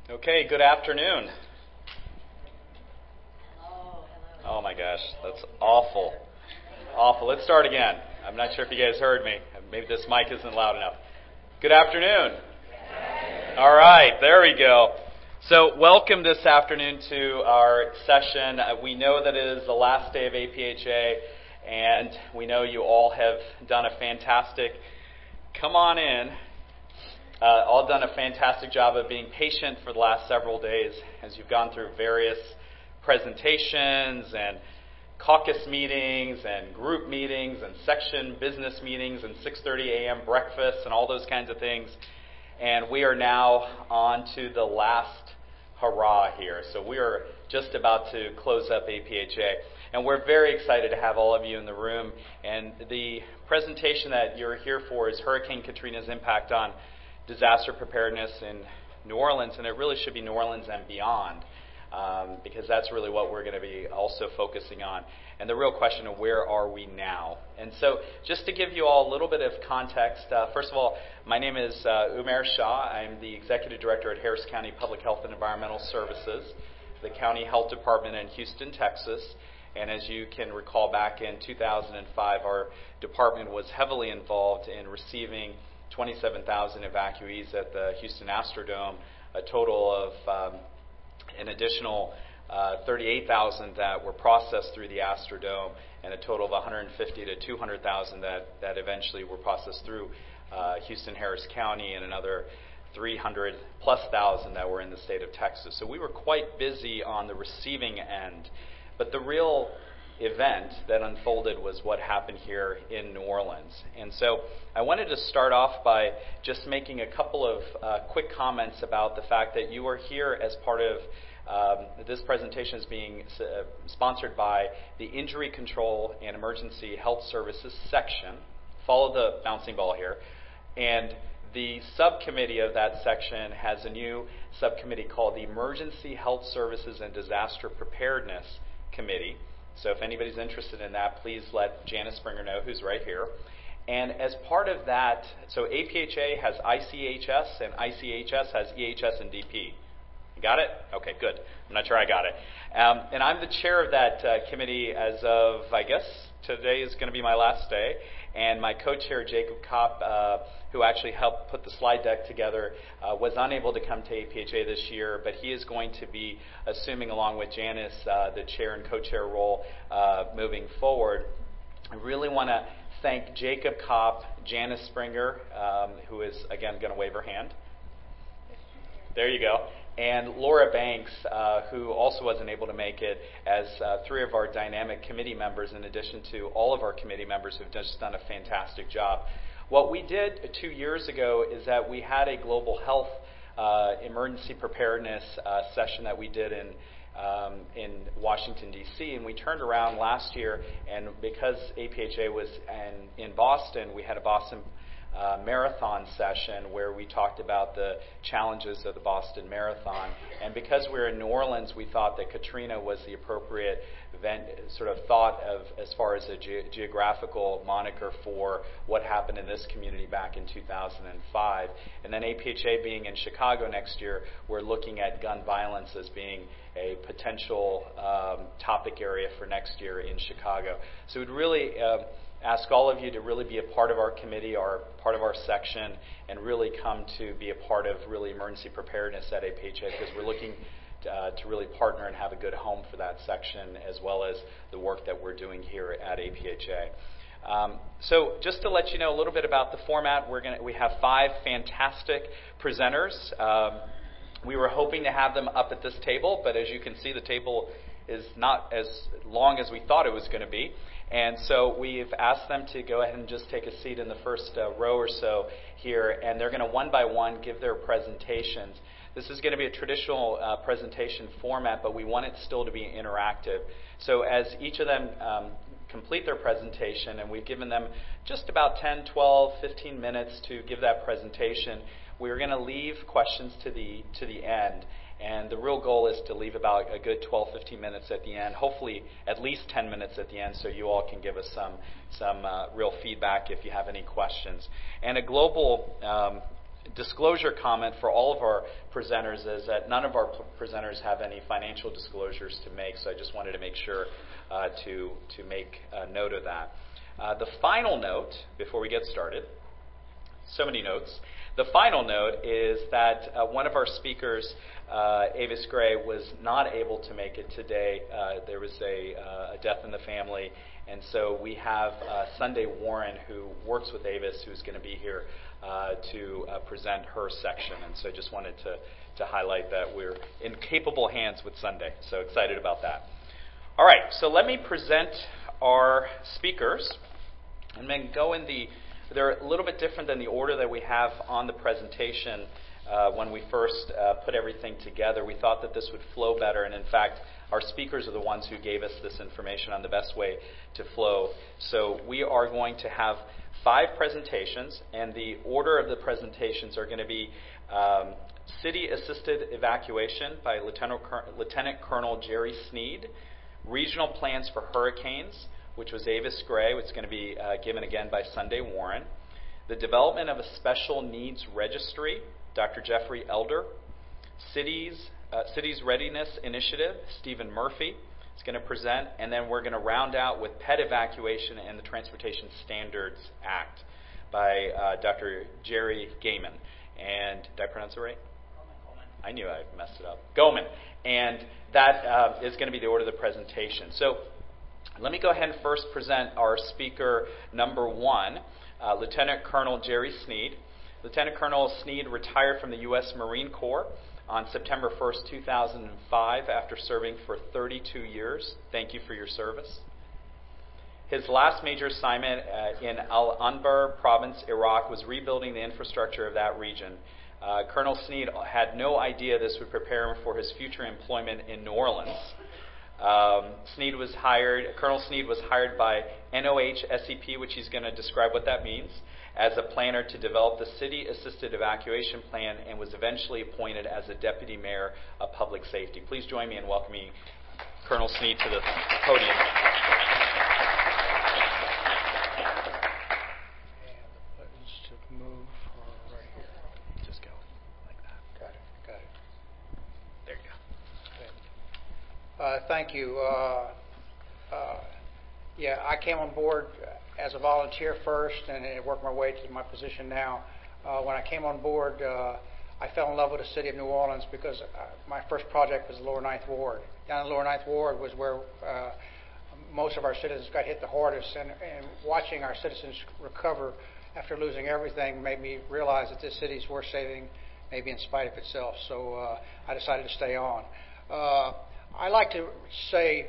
Okay, good afternoon. Hello. Oh my gosh, that's awful. Awful. Let's start again. I'm not sure if you guys heard me. Maybe this mic isn't loud enough. Good afternoon. All right, there we go. So welcome this afternoon to our session. We know that it is the last day of APHA, and we know you all have done a fantastic, all done a fantastic job of being patient for the last several days as you've gone through various presentations and caucus meetings and group meetings and section business meetings and 6:30 a.m. breakfasts and all those kinds of things. And we are now on to the last hurrah here. So we are just about to close up APHA. And we're very excited to have all of you in the room. And the presentation that you're here for is Hurricane Katrina's impact on disaster preparedness in New Orleans. And it really should be New Orleans and beyond, because that's really what we're going to be also focusing on. And the real question of where are we now? And so just to give you all a little bit of context, first of all, my name is Umair Shah. I'm the Executive Director at Harris County Public Health and Environmental Services, the County Health Department in Houston, Texas. And as you can recall, back in 2005, our department was heavily involved in receiving 27,000 evacuees at the Houston Astrodome, a total of an additional 38,000 that were processed through the Astrodome, and a total of 150 to 200,000 that eventually were processed through Houston Harris County, and another 300 plus thousand that were in the state of Texas. So we were quite busy on the receiving end. But the real event that unfolded was what happened here in New Orleans. And so I wanted to start off by just making a couple of quick comments about the fact that you are here as part of this presentation is being sponsored by the Injury Control and Emergency Health Services section. Follow the bouncing ball here. And the subcommittee of that section has a new subcommittee called the Emergency Health Services and Disaster Preparedness Committee. So if anybody's interested in that, please let Janice Springer know, who's right here. And as part of that, so APHA has ICHS, and ICHS has EHS and DP. You got it? Okay, good. I'm not sure I got it. And I'm the chair of that committee as of, I guess, today is going to be my last day. And my co-chair, Jacob Kopp, who actually helped put the slide deck together, was unable to come to APHA this year, but he is going to be assuming, along with Janice, the chair and co-chair role moving forward. I really want to thank Jacob Kopp, Janice Springer, who is, again, going to wave her hand. There you go. And Laura Banks, who also wasn't able to make it, as three of our dynamic committee members, in addition to all of our committee members who've just done a fantastic job. What we did 2 years ago is that we had a global health emergency preparedness session that we did in Washington, D.C., and we turned around last year, and because APHA was in Boston, we had a Boston marathon session where we talked about the challenges of the Boston Marathon. And because we're in New Orleans, we thought that Katrina was the appropriate event, sort of thought of as far as a geographical moniker for what happened in this community back in 2005. And then APHA being in Chicago next year, we're looking at gun violence as being a potential topic area for next year in Chicago. So we'd really ask all of you to really be a part of our committee or part of our section and really come to be a part of really emergency preparedness at APHA, because we're looking to really partner and have a good home for that section, as well as the work that we're doing here at APHA. So just to let you know a little bit about the format, we have 5 fantastic presenters. We were hoping to have them up at this table, but as you can see, the table is not as long as we thought it was going to be. And so we've asked them to go ahead and just take a seat in the first row or so here, and they're going to one by one give their presentations. This is going to be a traditional presentation format, but we want it still to be interactive. So as each of them complete their presentation, and we've given them just about 10, 12, 15 minutes to give that presentation, we're going to leave questions to the end. And the real goal is to leave about a good 12, 15 minutes at the end, hopefully at least 10 minutes at the end, so you all can give us some real feedback if you have any questions. And a global disclosure comment for all of our presenters is that none of our presenters have any financial disclosures to make, so I just wanted to make sure to make a note of that. The final note, before we get started, so many notes. The final note is that one of our speakers, Avis Gray, was not able to make it today. There was a death in the family, and so we have Sunday Warren, who works with Avis, who's going to be here to present her section. And so I just wanted to highlight that we're in capable hands with Sunday. So excited about that. All right, so let me present our speakers, and then go in they're a little bit different than the order that we have on the presentation. When we first put everything together, we thought that this would flow better, and in fact, our speakers are the ones who gave us this information on the best way to flow. So we are going to have 5 presentations, and the order of the presentations are going to be City Assisted Evacuation by Lieutenant Colonel Jerry Sneed, Regional Plans for Hurricanes, which was Avis Gray, which is going to be given again by Sunday Warren, the Development of a Special Needs Registry, Dr. Jeffrey Elder, Cities Readiness Initiative, Stephen Murphy is going to present, and then we're going to round out with Pet Evacuation and the Transportation Standards Act by Dr. Jerry Gaiman. And did I pronounce it right? Goman. I knew I messed it up. Goman. And that is going to be the order of the presentation. So let me go ahead and first present our speaker number 1, Lieutenant Colonel Jerry Sneed. Lieutenant Colonel Sneed retired from the U.S. Marine Corps on September 1st, 2005, after serving for 32 years. Thank you for your service. His last major assignment in Al-Anbar province, Iraq, was rebuilding the infrastructure of that region. Colonel Sneed had no idea this would prepare him for his future employment in New Orleans. Colonel Sneed was hired by NOH SEP, which he's going to describe what that means, as a planner to develop the City Assisted Evacuation Plan, and was eventually appointed as a Deputy Mayor of Public Safety. Please join me in welcoming Colonel Sneed to the podium. And the buttons to move are right here. Just go like that. Got it. There you go. Okay. Thank you. I came on board as a volunteer first, and worked my way to my position now. When I came on board, I fell in love with the city of New Orleans because my first project was the Lower Ninth Ward. Down in the Lower Ninth Ward was where most of our citizens got hit the hardest, and watching our citizens recover after losing everything made me realize that this city is worth saving, maybe in spite of itself. So I decided to stay on. I like to say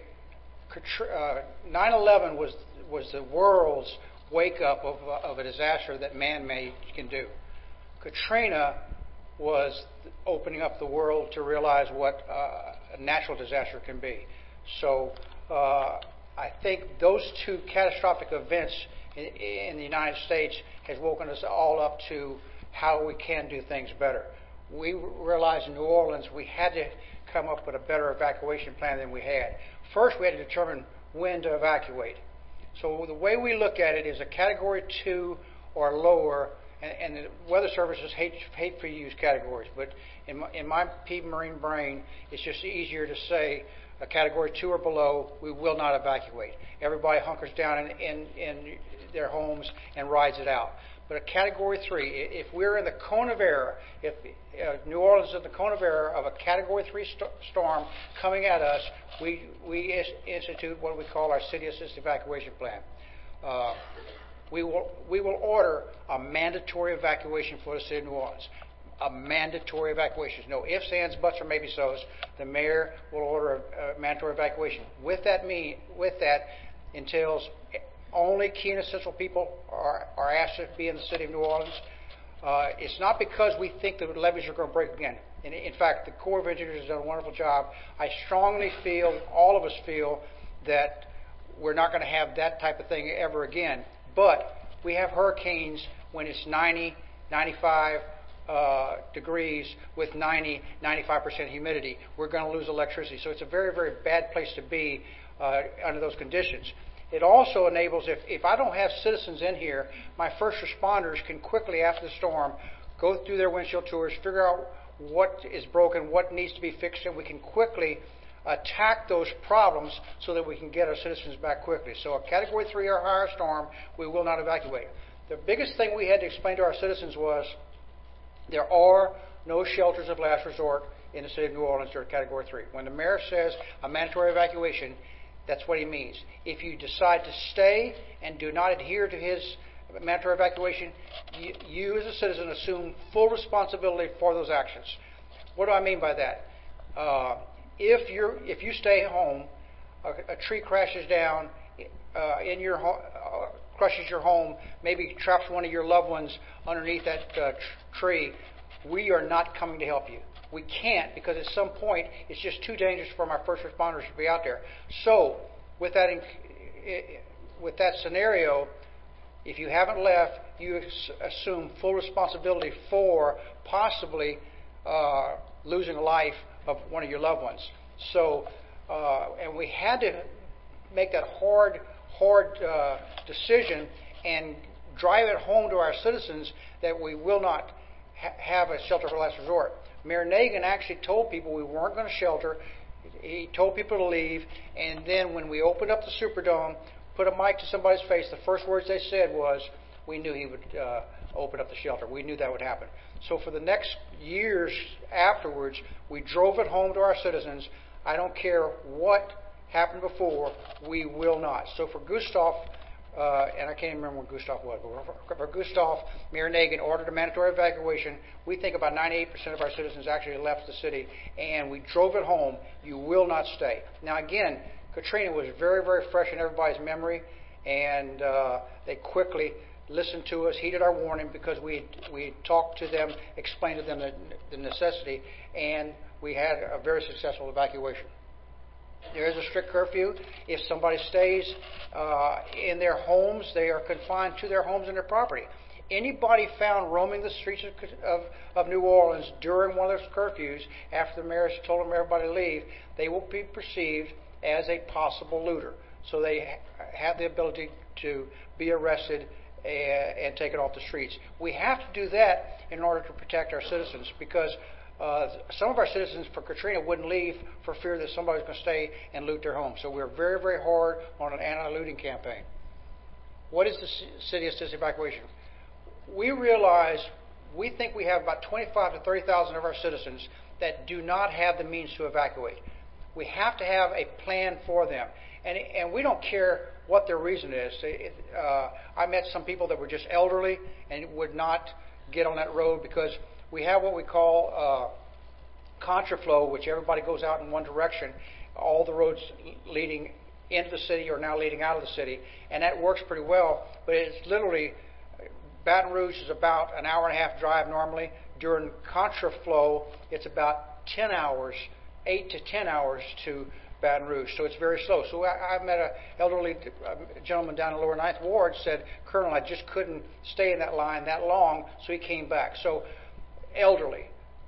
9/11 was the world's wake-up of a disaster that man-made can do. Katrina was opening up the world to realize what a natural disaster can be. So I think those 2 catastrophic events in the United States has woken us all up to how we can do things better. We realized in New Orleans we had to come up with a better evacuation plan than we had. First, we had to determine when to evacuate. So the way we look at it is a Category 2 or lower, and the Weather Services hate for you to use categories, but in my Peavey Marine brain, it's just easier to say a Category 2 or below, we will not evacuate. Everybody hunkers down in their homes and rides it out. But a Category 3, if we're in the cone of error, if New Orleans is in the cone of error of a Category 3 storm coming at us, we institute what we call our City Assisted Evacuation Plan. We will order a mandatory evacuation for the city of New Orleans. A mandatory evacuation. No ifs, ands, buts, or maybe so's. The mayor will order a mandatory evacuation. With that entails only key and essential people are asked to be in the city of New Orleans. It's not because we think the levees are going to break again. In fact, the Corps of Engineers has done a wonderful job. I strongly feel, all of us feel, that we're not going to have that type of thing ever again. But we have hurricanes when it's 90, 95 degrees with 90, 95% humidity. We're going to lose electricity. So it's a very, very bad place to be under those conditions. It also enables, if I don't have citizens in here, my first responders can quickly, after the storm, go through their windshield tours, figure out what is broken, what needs to be fixed, and we can quickly attack those problems so that we can get our citizens back quickly. So a Category 3 or higher storm, we will not evacuate. The biggest thing we had to explain to our citizens was there are no shelters of last resort in the city of New Orleans during Category 3. When the mayor says a mandatory evacuation, that's what he means. If you decide to stay and do not adhere to his mandatory evacuation, you as a citizen assume full responsibility for those actions. What do I mean by that? If you stay home, a tree crashes down in your home, crushes your home, maybe traps one of your loved ones underneath that tree, we are not coming to help you. We can't, because at some point it's just too dangerous for my first responders to be out there. So, with that scenario, if you haven't left, you assume full responsibility for possibly losing a life of one of your loved ones. So, and we had to make that hard decision and drive it home to our citizens that we will not have a shelter for last resort. Mayor Nagin actually told people we weren't going to shelter. He told people to leave, and then when we opened up the Superdome, put a mic to somebody's face, the first words they said was, we knew he would open up the shelter. We knew that would happen. So for the next years afterwards, we drove it home to our citizens. I don't care what happened before, we will not. So for Gustav, and I can't even remember what Gustav was, but for Gustav, Mayor Nagin ordered a mandatory evacuation. We think about 98% of our citizens actually left the city, and we drove it home. You will not stay. Now again, Katrina was very, very fresh in everybody's memory, and they quickly listened to us, heeded our warning, because we talked to them, explained to them the necessity, and we had a very successful evacuation. There is a strict curfew. If somebody stays in their homes, they are confined to their homes and their property. Anybody found roaming the streets of New Orleans during one of those curfews, after the mayor has told them everybody to leave, they will be perceived as a possible looter. So they have the ability to be arrested and taken off the streets. We have to do that in order to protect our citizens, because some of our citizens for Katrina wouldn't leave for fear that somebody's going to stay and loot their home. So we're very, very hard on an anti-looting campaign. What is the city assisted evacuation? We think we have about 25 to 30,000 of our citizens that do not have the means to evacuate. We have to have a plan for them. And we don't care what their reason is. I met some people that were just elderly and would not get on that road because we have what we call contraflow, which everybody goes out in one direction. All the roads leading into the city are now leading out of the city, and that works pretty well. But it's literally, Baton Rouge is about an hour and a half drive normally. During contraflow, it's about 10 hours, 8 to 10 hours to Baton Rouge, so it's very slow. So I met an elderly gentleman down in Lower Ninth Ward, said, Colonel, I just couldn't stay in that line that long, so he came back. So elderly,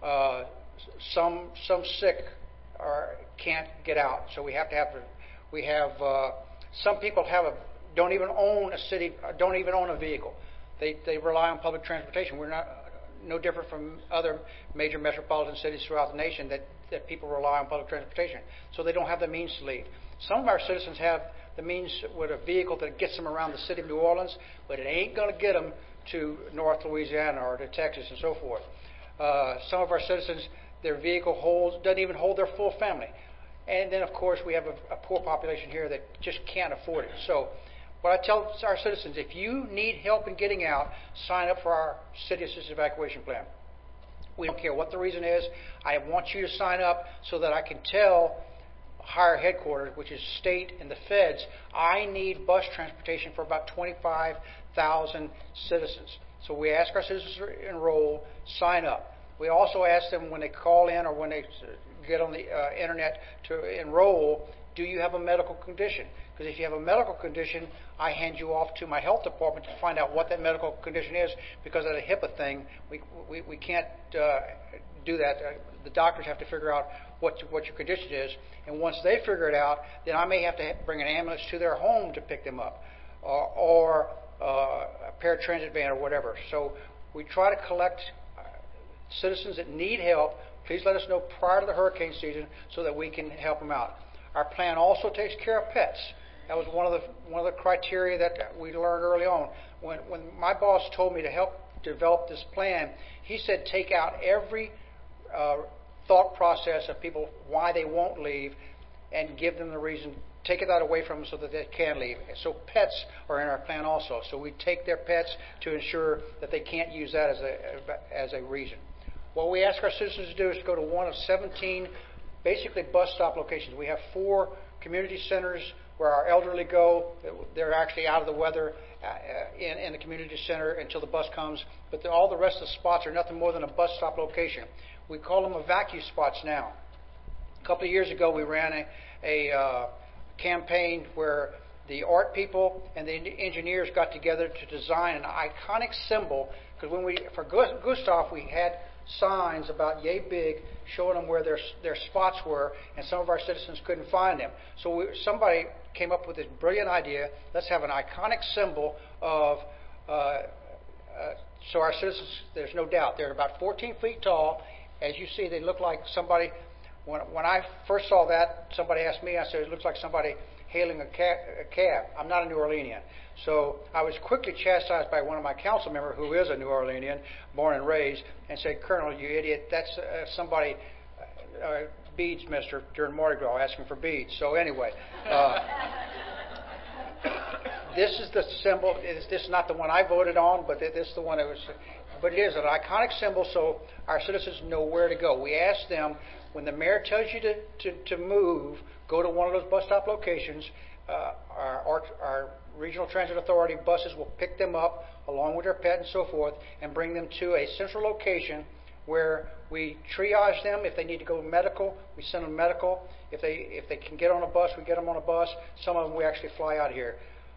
some sick can't get out, so we have to have, some people don't even own a vehicle. They rely on public transportation. We're no different from other major metropolitan cities throughout the nation that people rely on public transportation. So they don't have the means to leave. Some of our citizens have the means with a vehicle that gets them around the city of New Orleans, but it ain't going to get them to North Louisiana or to Texas and so forth. Some of our citizens, their vehicle doesn't even hold their full family. And then, of course, we have a poor population here that just can't afford it. So what I tell our citizens, if you need help in getting out, sign up for our city-assisted evacuation plan. We don't care what the reason is. I want you to sign up so that I can tell higher headquarters, which is state and the feds, I need bus transportation for about 25,000 citizens. So we ask our citizens to enroll, sign up. We also ask them when they call in or when they get on the internet to enroll, do you have a medical condition? Because if you have a medical condition, I hand you off to my health department to find out what that medical condition is, because of the HIPAA thing, we can't do that. The doctors have to figure out what your condition is, and once they figure it out, then I may have to bring an ambulance to their home to pick them up, or a paratransit van or whatever. So we try to collect citizens that need help, please let us know prior to the hurricane season so that we can help them out. Our plan also takes care of pets. That was one of the criteria that we learned early on. When my boss told me to help develop this plan, he said take out every thought process of people why they won't leave and give them the reason. Take that away from them so that they can leave. So pets are in our plan also. So we take their pets to ensure that they can't use that as a reason. What we ask our citizens to do is to go to one of 17 basically bus stop locations. We have 4 community centers where our elderly go. They're actually out of the weather in the community center until the bus comes. But all the rest of the spots are nothing more than a bus stop location. We call them evacuation spots now. A couple of years ago, we ran a campaign where the art people and the engineers got together to design an iconic symbol. Because for Gustav, we had signs about yay big showing them where their spots were, and some of our citizens couldn't find them. So somebody came up with this brilliant idea. Let's have an iconic symbol of so our citizens, there's no doubt, they're about 14 feet tall. As you see, they look like somebody. When I first saw that, somebody asked me, I said, it looks like somebody hailing a cab. I'm not a New Orleanian. So I was quickly chastised by one of my council members, who is a New Orleanian, born and raised, and said, Colonel, you idiot, that's somebody, beads mister, during Mardi Gras, asking for beads. So anyway, this is the symbol. This is not the one I voted on, but this is the one that was. But it is an iconic symbol, so our citizens know where to go. We ask them, when the mayor tells you to move, go to one of those bus stop locations. Our regional transit authority buses will pick them up along with their pet and so forth and bring them to a central location where we triage them. If they need to go medical, we send them medical. If they can get on a bus, we get them on a bus. Some of them we actually fly out here.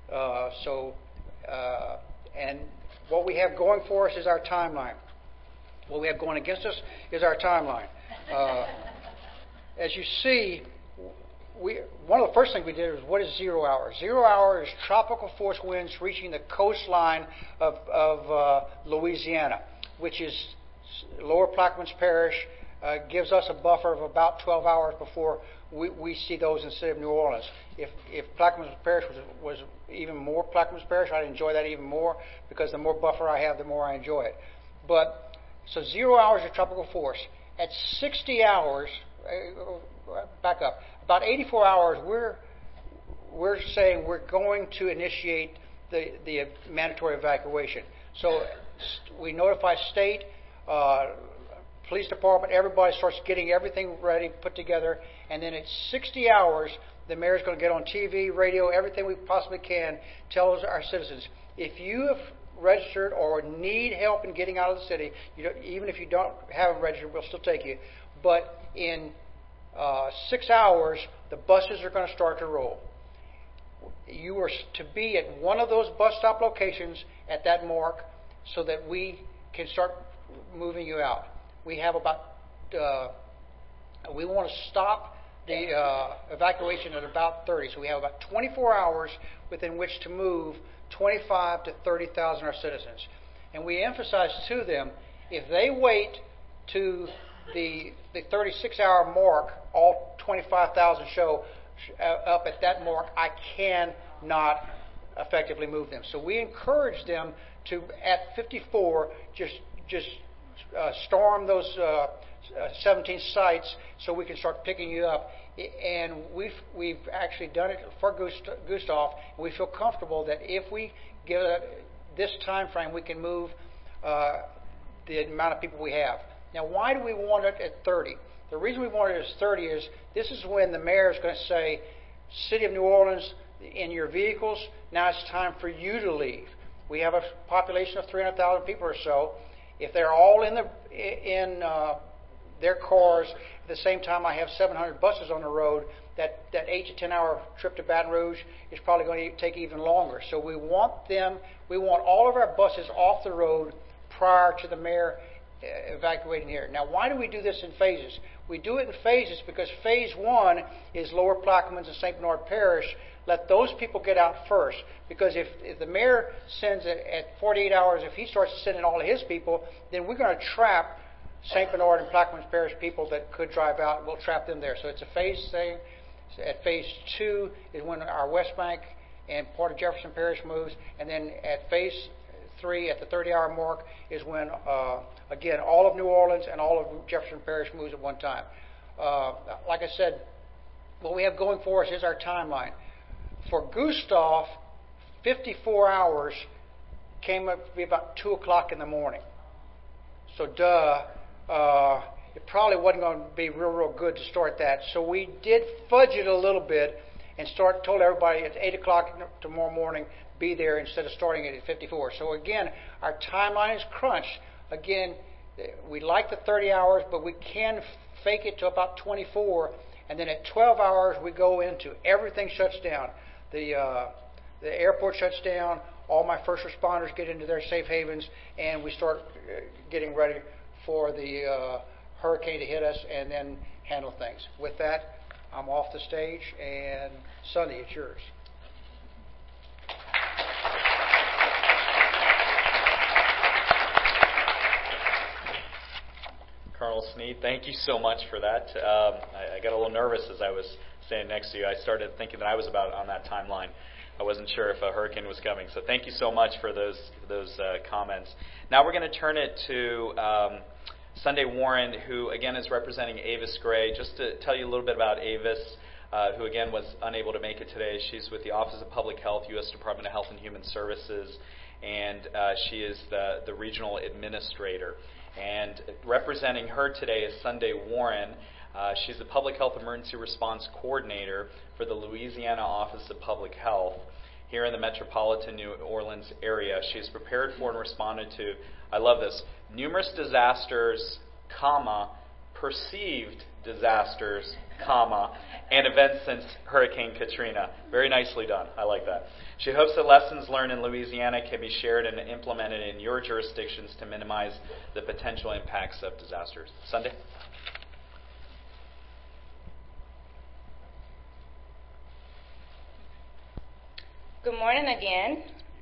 And what we have going for us is our timeline. What we have going against us is our timeline. As you see, one of the first things we did was, what is 0 hour? 0 hour is tropical force winds reaching the coastline of Louisiana, which is Lower Plaquemines Parish, gives us a buffer of about 12 hours before we see those in the city of New Orleans. If Plaquemines Parish was even more Plaquemines Parish, I'd enjoy that even more, because the more buffer I have, the more I enjoy it. But so 0 hours of tropical force. At 60 hours, back up, about 84 hours, we're saying we're going to initiate the mandatory evacuation. So we notify state, police department, everybody starts getting everything ready, put together, and then at 60 hours, the mayor's going to get on TV, radio, everything we possibly can, tell our citizens, if you have registered or need help in getting out of the city, even if you don't have registered, we'll still take you. But in 6 hours, the buses are going to start to roll. You are to be at one of those bus stop locations at that mark so that we can start moving you out. We have about, we want to stop the evacuation at about 30. So we have about 24 hours within which to move 25 to 30,000 of our citizens. And we emphasize to them, if they wait to the 36-hour mark, all 25,000 show up at that mark, I cannot effectively move them. So we encourage them to, at 54, just storm those 17 sites so we can start picking you up. And we've actually done it for Gustav. We feel comfortable that if we give this time frame, we can move the amount of people we have. Now, why do we want it at 30? The reason we want it as 30 is this is when the mayor is going to say, City of New Orleans, in your vehicles, now it's time for you to leave. We have a population of 300,000 people or so. If they're all in their cars at the same time, I have 700 buses on the road. That 8 to 10 hour trip to Baton Rouge is probably going to take even longer. So we want all of our buses off the road prior to the mayor evacuating here. Now, why do we do this in phases? We do it in phases because phase 1 is Lower Plaquemines and St. Bernard Parish. Let those people get out first, because if the mayor sends it at 48 hours, if he starts sending all of his people, then we're going to trap St. Bernard and Plaquemines Parish people that could drive out, we'll trap them there. So it's a phase thing. So at phase 2 is when our West Bank and part of Jefferson Parish moves, and then at phase 3, at the 30-hour mark, is when, again, all of New Orleans and all of Jefferson Parish moves at one time. Like I said, what we have going for us is our timeline. For Gustav, 54 hours came up to be about 2 o'clock in the morning. So, it probably wasn't going to be real good to start that. So we did fudge it a little bit and told everybody at 8 o'clock tomorrow morning, be there instead of starting it at 54. So again, our timeline is crunched. Again, we like the 30 hours, but we can fake it to about 24, and then at 12 hours we go into everything shuts down. The airport shuts down. All my first responders get into their safe havens, and we start getting ready for the hurricane to hit us and then handle things. With that, I'm off the stage, and Sunday, it's yours. Colonel Sneed, thank you so much for that. I got a little nervous as I was standing next to you. I started thinking that I was about on that timeline. I wasn't sure if a hurricane was coming. So thank you so much for those comments. Now we're going to turn it to Sunday Warren, who again is representing Avis Gray. Just to tell you a little bit about Avis, who again was unable to make it today. She's with the Office of Public Health, U.S. Department of Health and Human Services, and she is the regional administrator. And representing her today is Sunday Warren. She's the Public Health Emergency Response Coordinator for the Louisiana Office of Public Health here in the metropolitan New Orleans area. She's prepared for and responded to, I love this, numerous disasters, perceived disasters, and events since Hurricane Katrina. Very nicely done. I like that. She hopes that lessons learned in Louisiana can be shared and implemented in your jurisdictions to minimize the potential impacts of disasters. Sunday? Good morning again.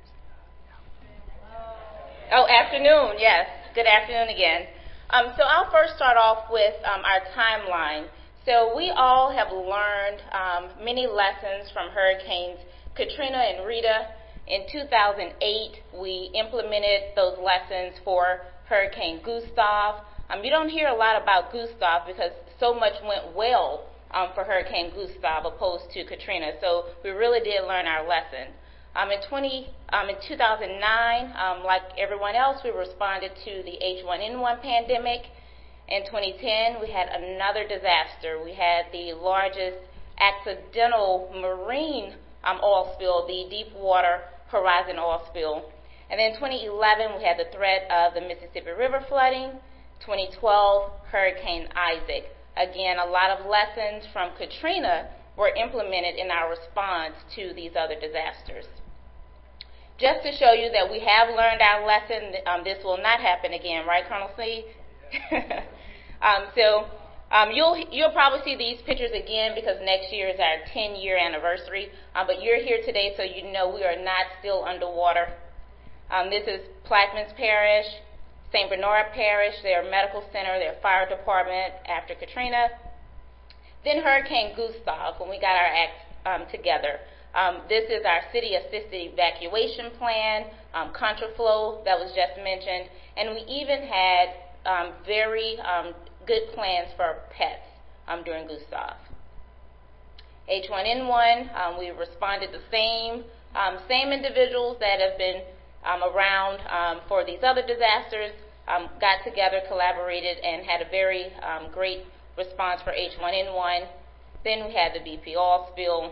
Oh, afternoon, yes. Good afternoon again. So I'll first start off with our timeline. So we all have learned many lessons from Hurricanes Katrina and Rita. In 2008, we implemented those lessons for Hurricane Gustav. You don't hear a lot about Gustav because so much went well for Hurricane Gustav opposed to Katrina. So we really did learn our lesson. In 2009, like everyone else, we responded to the H1N1 pandemic. In 2010, we had another disaster. We had the largest accidental marine oil spill, the Deepwater Horizon oil spill. And then in 2011, we had the threat of the Mississippi River flooding. 2012, Hurricane Isaac. Again, a lot of lessons from Katrina were implemented in our response to these other disasters. Just to show you that we have learned our lesson, this will not happen again, right, Colonel C? You'll probably see these pictures again because next year is our 10-year anniversary. But you're here today so you know we are not still underwater. This is Plaquemines Parish, St. Bernard Parish, their medical center, their fire department after Katrina. Then Hurricane Gustav, when we got our act together. This is our city-assisted evacuation plan, contraflow that was just mentioned, and we even had very good plans for pets during Gustav. H1N1, we responded the same individuals that have been around for these other disasters, got together, collaborated, and had a very great response for H1N1. Then we had the BP oil spill.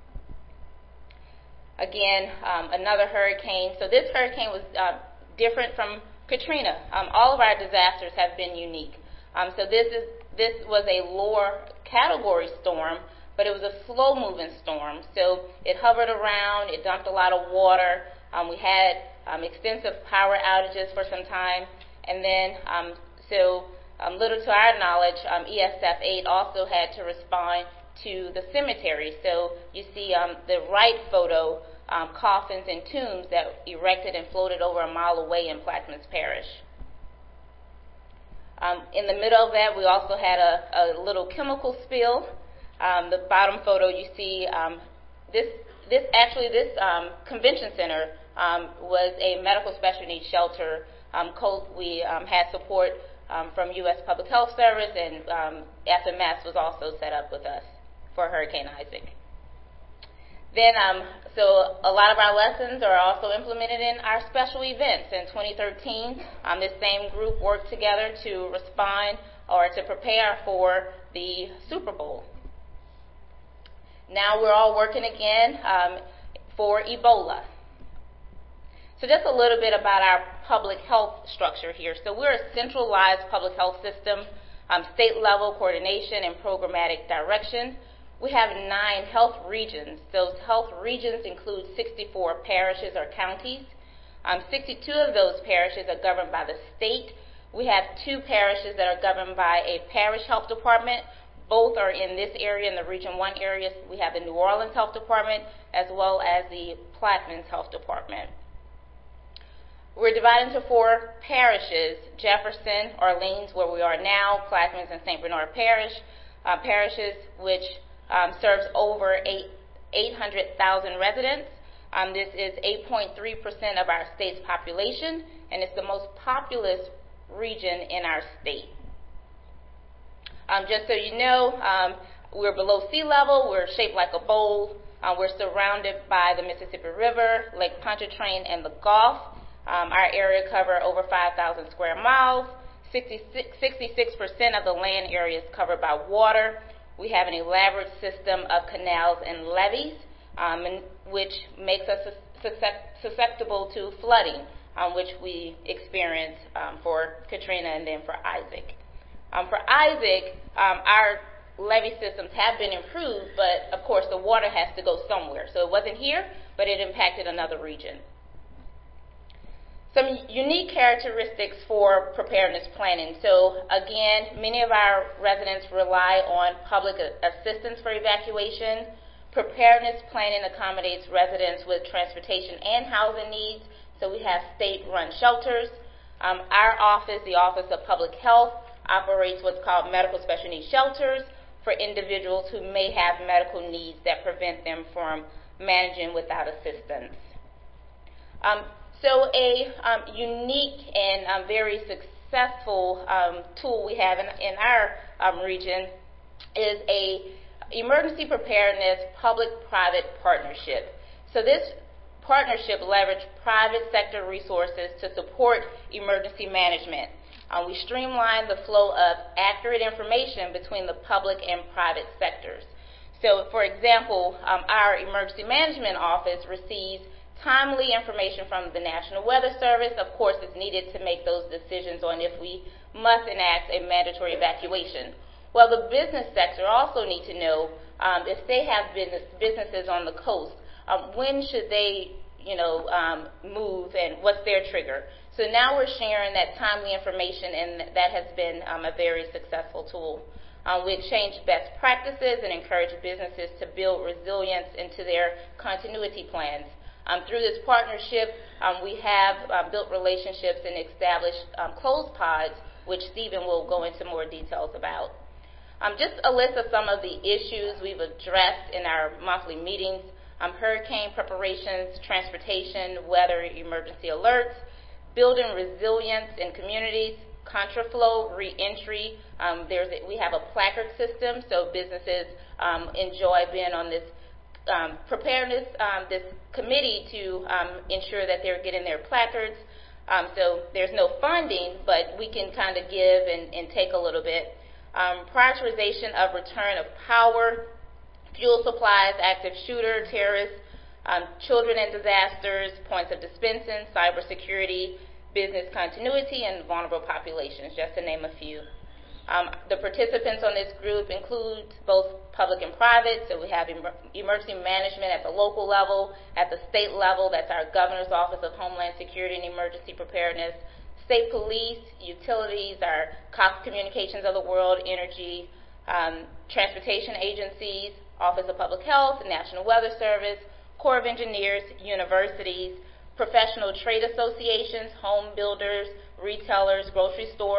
Again, another hurricane. So this hurricane was different from Katrina. All of our disasters have been unique. So this was a lower category storm, but it was a slow-moving storm. So it hovered around. It dumped a lot of water. We had extensive power outages for some time, and then little to our knowledge, ESF 8 also had to respond to the cemetery. So you see the right photo, coffins and tombs that erected and floated over a mile away in Plaquemines Parish. In the middle of that, we also had a little chemical spill. The bottom photo you see, this convention center was a medical special needs shelter. We had support from U.S. Public Health Service, and FMS was also set up with us for Hurricane Isaac. Then, so a lot of our lessons are also implemented in our special events. In 2013, this same group worked together to respond or to prepare for the Super Bowl. Now we're all working again for Ebola. So just a little bit about our public health structure here. So we're a centralized public health system, state-level coordination and programmatic direction. We have 9 health regions. Those health regions include 64 parishes or counties. 62 of those parishes are governed by the state. We have 2 parishes that are governed by a parish health department. Both are in this area, in the Region 1 area. We have the New Orleans Health Department as well as the Plaquemines Health Department. We're divided into 4 parishes: Jefferson, Orleans, where we are now, Plaquemines, and St. Bernard parishes, which serves over 800,000 residents. This is 8.3% of our state's population, and it's the most populous region in our state. Just so you know, we're below sea level. We're shaped like a bowl. We're surrounded by the Mississippi River, Lake Pontchartrain, and the Gulf. Our area cover over 5,000 square miles. 66% of the land area is covered by water. We have an elaborate system of canals and levees, which makes us susceptible to flooding, which we experienced for Katrina and then for Isaac. For Isaac, our levee systems have been improved, but of course the water has to go somewhere. So it wasn't here, but it impacted another region. Some unique characteristics for preparedness planning. So again, many of our residents rely on public assistance for evacuation. Preparedness planning accommodates residents with transportation and housing needs. So we have state-run shelters. Our office, the Office of Public Health, operates what's called medical special needs shelters for individuals who may have medical needs that prevent them from managing without assistance. So a unique and very successful tool we have in our region is a emergency preparedness public-private partnership. So this partnership leverages private sector resources to support emergency management. We streamline the flow of accurate information between the public and private sectors. So, for example, our emergency management office receives timely information from the National Weather Service. Of course, it's needed to make those decisions on if we must enact a mandatory evacuation. Well, the business sector also need to know if they have businesses on the coast, when should they move and what's their trigger. So now we're sharing that timely information, and that has been a very successful tool. We exchange best practices and encourage businesses to build resilience into their continuity plans. Through this partnership, we have built relationships and established closed pods, which Stephen will go into more details about. Just a list of some of the issues we've addressed in our monthly meetings: hurricane preparations, transportation, weather emergency alerts, building resilience in communities, contraflow, reentry. We have a placard system, so businesses enjoy being on this preparedness, this committee to ensure that they're getting their placards. So there's no funding, but we can kind of give and take a little bit. Prioritization of return of power, fuel supplies, active shooter, terrorists, children and disasters, points of dispensing, cybersecurity, business continuity, and vulnerable populations, just to name a few. The participants on this group include both public and private, so we have emergency management at the local level, at the state level, that's our Governor's Office of Homeland Security and Emergency Preparedness, state police, utilities, our Cox Communications of the World, energy, transportation agencies, Office of Public Health, National Weather Service, Corps of Engineers, universities, professional trade associations, home builders, retailers, grocery stores,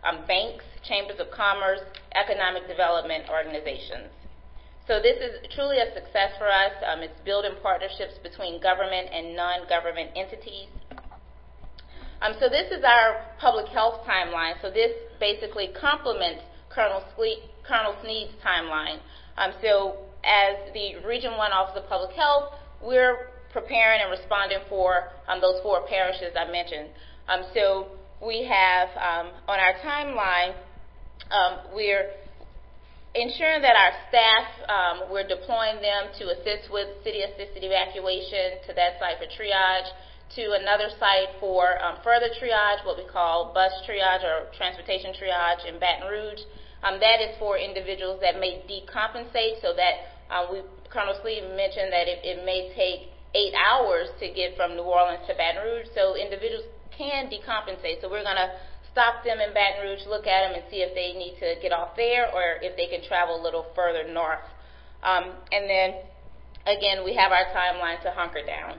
banks, chambers of commerce, economic development organizations. So this is truly a success for us. It's building partnerships between government and non-government entities. So this is our public health timeline. So this basically complements Colonel Sneed's timeline. So as the Region 1 Office of Public Health, we're preparing and responding for those 4 parishes I mentioned. So we have on our timeline, we're ensuring that our staff, we're deploying them to assist with city-assisted evacuation to that site for triage, to another site for further triage, what we call bus triage or transportation triage in Baton Rouge. That is for individuals that may decompensate, so that Colonel Sneed mentioned that it may take 8 hours to get from New Orleans to Baton Rouge, so individuals can decompensate. So we're going to stop them in Baton Rouge, look at them, and see if they need to get off there or if they can travel a little further north. And then, again, we have our timeline to hunker down.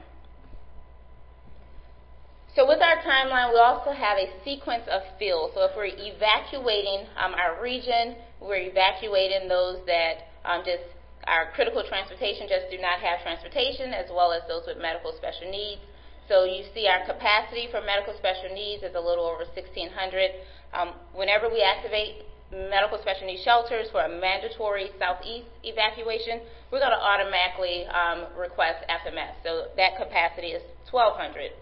So with our timeline, we also have a sequence of fills. So if we're evacuating our region, we're evacuating those that just our critical transportation just do not have transportation, as well as those with medical special needs. So you see our capacity for medical special needs is a little over 1,600. Whenever we activate medical special needs shelters for a mandatory southeast evacuation, we're going to automatically request FMS. So that capacity is 1,200.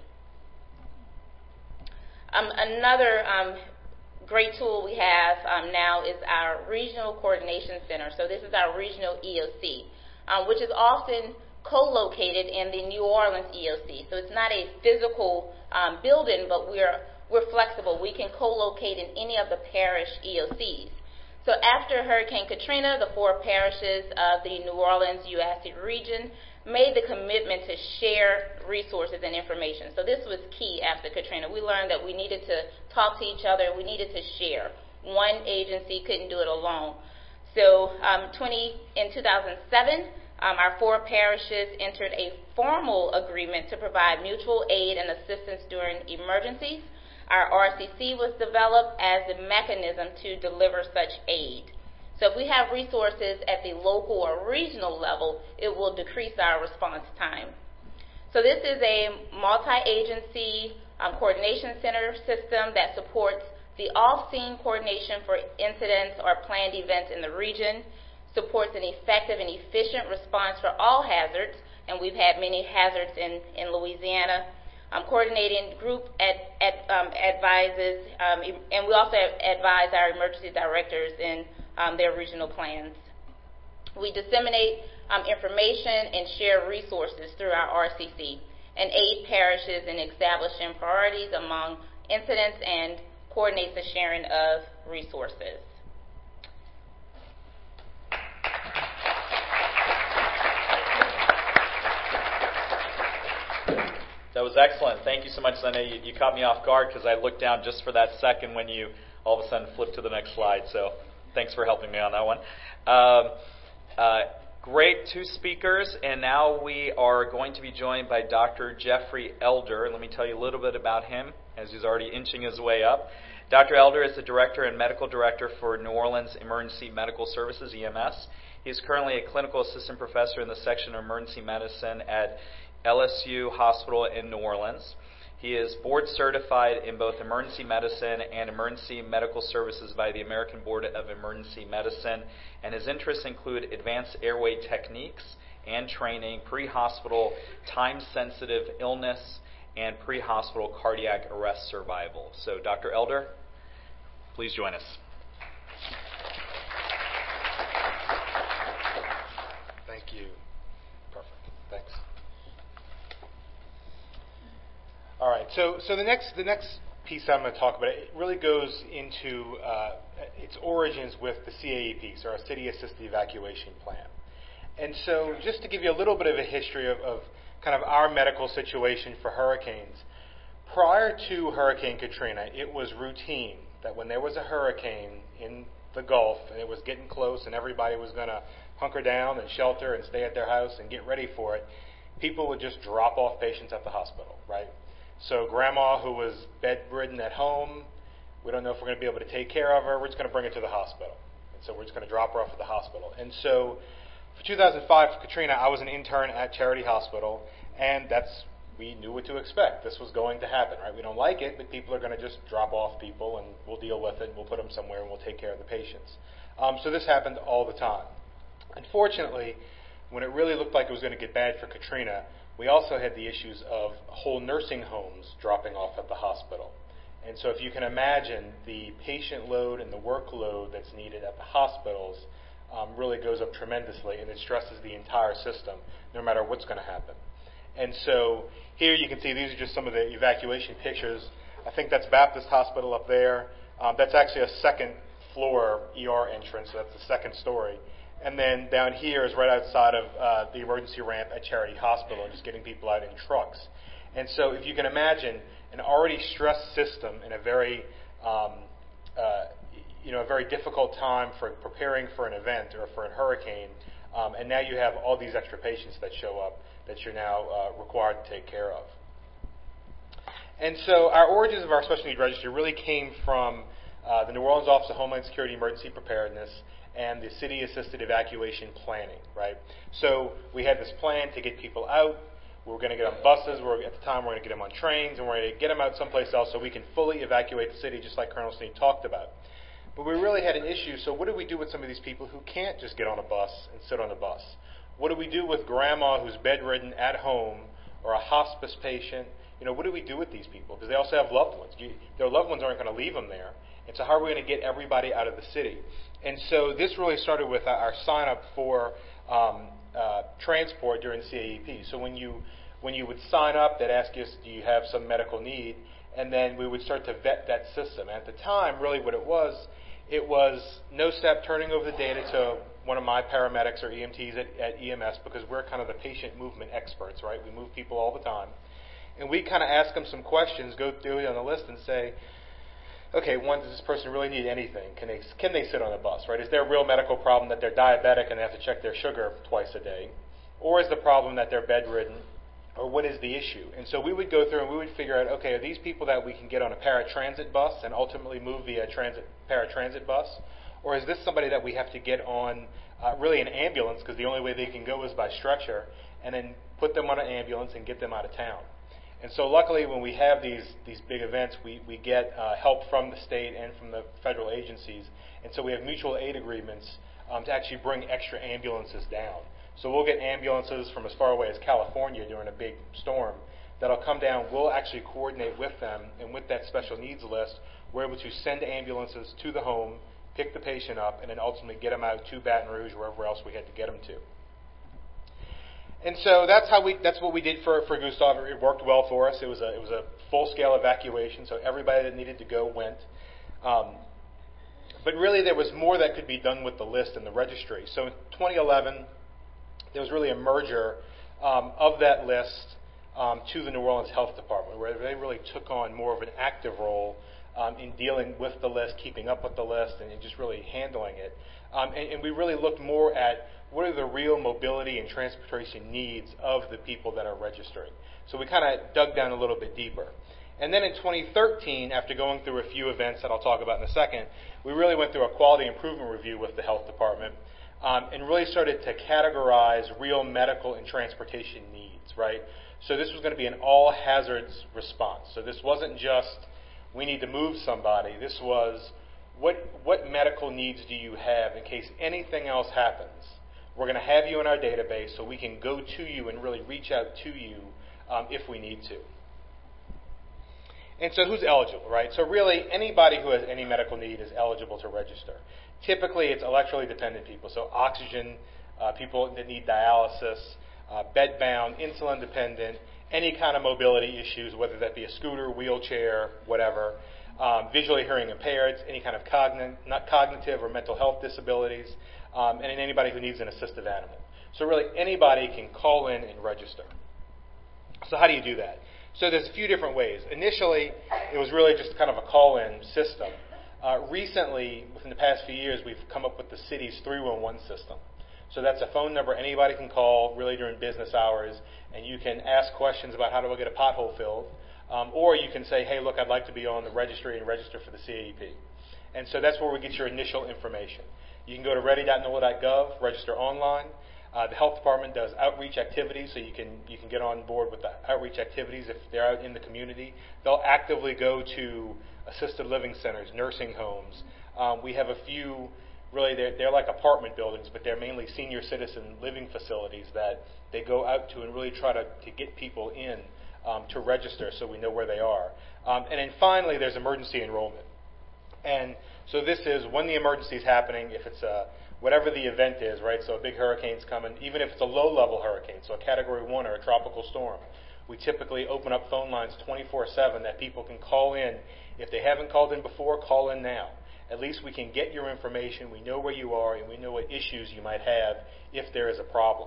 Another great tool we have now is our Regional Coordination Center. So this is our regional EOC, which is often co-located in the New Orleans EOC. So it's not a physical building, but we're flexible. We can co-locate in any of the parish EOCs. So after Hurricane Katrina, the 4 parishes of the New Orleans UASC region made the commitment to share resources and information. So this was key after Katrina. We learned that we needed to talk to each other. We needed to share. One agency couldn't do it alone. So in 2007, our 4 parishes entered a formal agreement to provide mutual aid and assistance during emergencies. Our RCC was developed as the mechanism to deliver such aid. So if we have resources at the local or regional level, it will decrease our response time. So this is a multi-agency coordination center system that supports the off-scene coordination for incidents or planned events in the region, supports an effective and efficient response for all hazards, and we've had many hazards in Louisiana. Coordinating group advises, and we also advise our emergency directors in their regional plans. We disseminate information and share resources through our RCC and aid parishes in establishing priorities among incidents and coordinates the sharing of resources. That was excellent. Thank you so much, Linda. You caught me off guard because I looked down just for that second when you all of a sudden flipped to the next slide. So thanks for helping me on that one. Great 2 speakers, and now we are going to be joined by Dr. Jeffrey Elder. Let me tell you a little bit about him as he's already inching his way up. Dr. Elder is the Director and Medical Director for New Orleans Emergency Medical Services, EMS. He is currently a Clinical Assistant Professor in the Section of Emergency Medicine at LSU Hospital in New Orleans. He is board certified in both emergency medicine and emergency medical services by the American Board of Emergency Medicine, and his interests include advanced airway techniques and training, pre-hospital time-sensitive illness, and pre-hospital cardiac arrest survival. So, Dr. Elder, please join us. Thank you. Perfect. Thanks. All right. So the next piece I'm going to talk about, it really goes into its origins with the CAEP, so our City Assisted Evacuation Plan. And so just to give you a little bit of a history of kind of our medical situation for hurricanes, prior to Hurricane Katrina, it was routine that when there was a hurricane in the Gulf and it was getting close and everybody was going to hunker down and shelter and stay at their house and get ready for it, people would just drop off patients at the hospital, right? So grandma who was bedridden at home We don't know if we're going to be able to take care of her. We're just going to bring her to the hospital. And so we're just going to drop her off at the hospital. And so for 2005, for Katrina, I was an intern at Charity Hospital, and we knew what to expect. This was going to happen, right? We don't like it, but people are going to just drop off people, and we'll deal with it. We'll put them somewhere, and we'll take care of the patients. So this happened all the time. Unfortunately, when it really looked like it was going to get bad for Katrina, we also had the issues of whole nursing homes dropping off at the hospital. And so if you can imagine, the patient load and the workload that's needed at the hospitals really goes up tremendously, and it stresses the entire system, no matter what's going to happen. And so here you can see these are just some of the evacuation pictures. I think that's Baptist Hospital up there. That's actually a second floor ER entrance, so that's the second story. And then down here is right outside of the emergency ramp at Charity Hospital, just getting people out in trucks. And so if you can imagine an already stressed system in a very a very difficult time for preparing for an event or for a hurricane, and now you have all these extra patients that show up that you're now required to take care of. And so our origins of our special needs registry really came from the New Orleans Office of Homeland Security Emergency Preparedness and the City Assisted Evacuation Planning, right? So we had this plan to get people out. We were going to get on buses. At the time, we're going to get them on trains, and we're going to get them out someplace else so we can fully evacuate the city, just like Colonel Snead talked about. But we really had an issue, so what do we do with some of these people who can't just get on a bus and sit on a bus? What do we do with grandma who's bedridden at home, or a hospice patient? What do we do with these people? Because they also have loved ones. Their loved ones aren't going to leave them there. And so how are we going to get everybody out of the city? And so this really started with our sign-up for transport during CAEP. So when you would sign up, they'd ask you, do you have some medical need? And then we would start to vet that system. And at the time, really what it was NOSEP turning over the data to one of my paramedics or EMTs at EMS, because we're kind of the patient movement experts, right? We move people all the time. And we kind of ask them some questions, go through it on the list and say, okay, one, does this person really need anything? Can they sit on a bus, right? Is there a real medical problem that they're diabetic and they have to check their sugar twice a day? Or is the problem that they're bedridden? Or what is the issue? And so we would go through and we would figure out, okay, are these people that we can get on a paratransit bus and ultimately move via paratransit bus? Or is this somebody that we have to get on really an ambulance, because the only way they can go is by stretcher, and then put them on an ambulance and get them out of town? And so luckily when we have these big events, we get help from the state and from the federal agencies. And so we have mutual aid agreements to actually bring extra ambulances down. So we'll get ambulances from as far away as California during a big storm that'll come down. We'll actually coordinate with them, and with that special needs list, we're able to send ambulances to the home, pick the patient up, and then ultimately get them out to Baton Rouge, wherever else we had to get them to. And so that's what we did for Gustav. It worked well for us. It was a full-scale evacuation, so everybody that needed to go went. But really there was more that could be done with the list and the registry. So in 2011, there was really a merger of that list to the New Orleans Health Department, where they really took on more of an active role in dealing with the list, keeping up with the list, and just really handling it. And we really looked more at what are the real mobility and transportation needs of the people that are registering. So we kind of dug down a little bit deeper. And then in 2013, after going through a few events that I'll talk about in a second, we really went through a quality improvement review with the health department and really started to categorize real medical and transportation needs, right? So this was going to be an all hazards response. So this wasn't just we need to move somebody. This was what medical needs do you have in case anything else happens? We're going to have you in our database so we can go to you and really reach out to you if we need to. And so who's eligible, right? So really anybody who has any medical need is eligible to register. Typically it's electrically dependent people, so oxygen, people that need dialysis, bedbound, insulin dependent, any kind of mobility issues, whether that be a scooter, wheelchair, whatever, visually hearing impaired, any kind of cognitive or mental health disabilities, and anybody who needs an assistive animal. So really anybody can call in and register. So how do you do that? So there's a few different ways. Initially, it was really just kind of a call-in system. Recently, within the past few years, we've come up with the city's 311 system. So that's a phone number anybody can call really during business hours, and you can ask questions about how do I get a pothole filled. Or you can say, hey, look, I'd like to be on the registry and register for the CAEP. And so that's where we get your initial information. You can go to ready.NOLA.gov, register online. The health department does outreach activities, so you can get on board with the outreach activities if they're out in the community. They'll actively go to assisted living centers, nursing homes. We have a few, really they're like apartment buildings, but they're mainly senior citizen living facilities that they go out to and really try to get people in to register so we know where they are. And then finally, there's emergency enrollment. And so this is when the emergency is happening, if it's whatever the event is, right? So a big hurricane's coming, even if it's a low-level hurricane, so a Category 1 or a tropical storm, we typically open up phone lines 24/7 that people can call in. If they haven't called in before, call in now. At least we can get your information, we know where you are, and we know what issues you might have if there is a problem.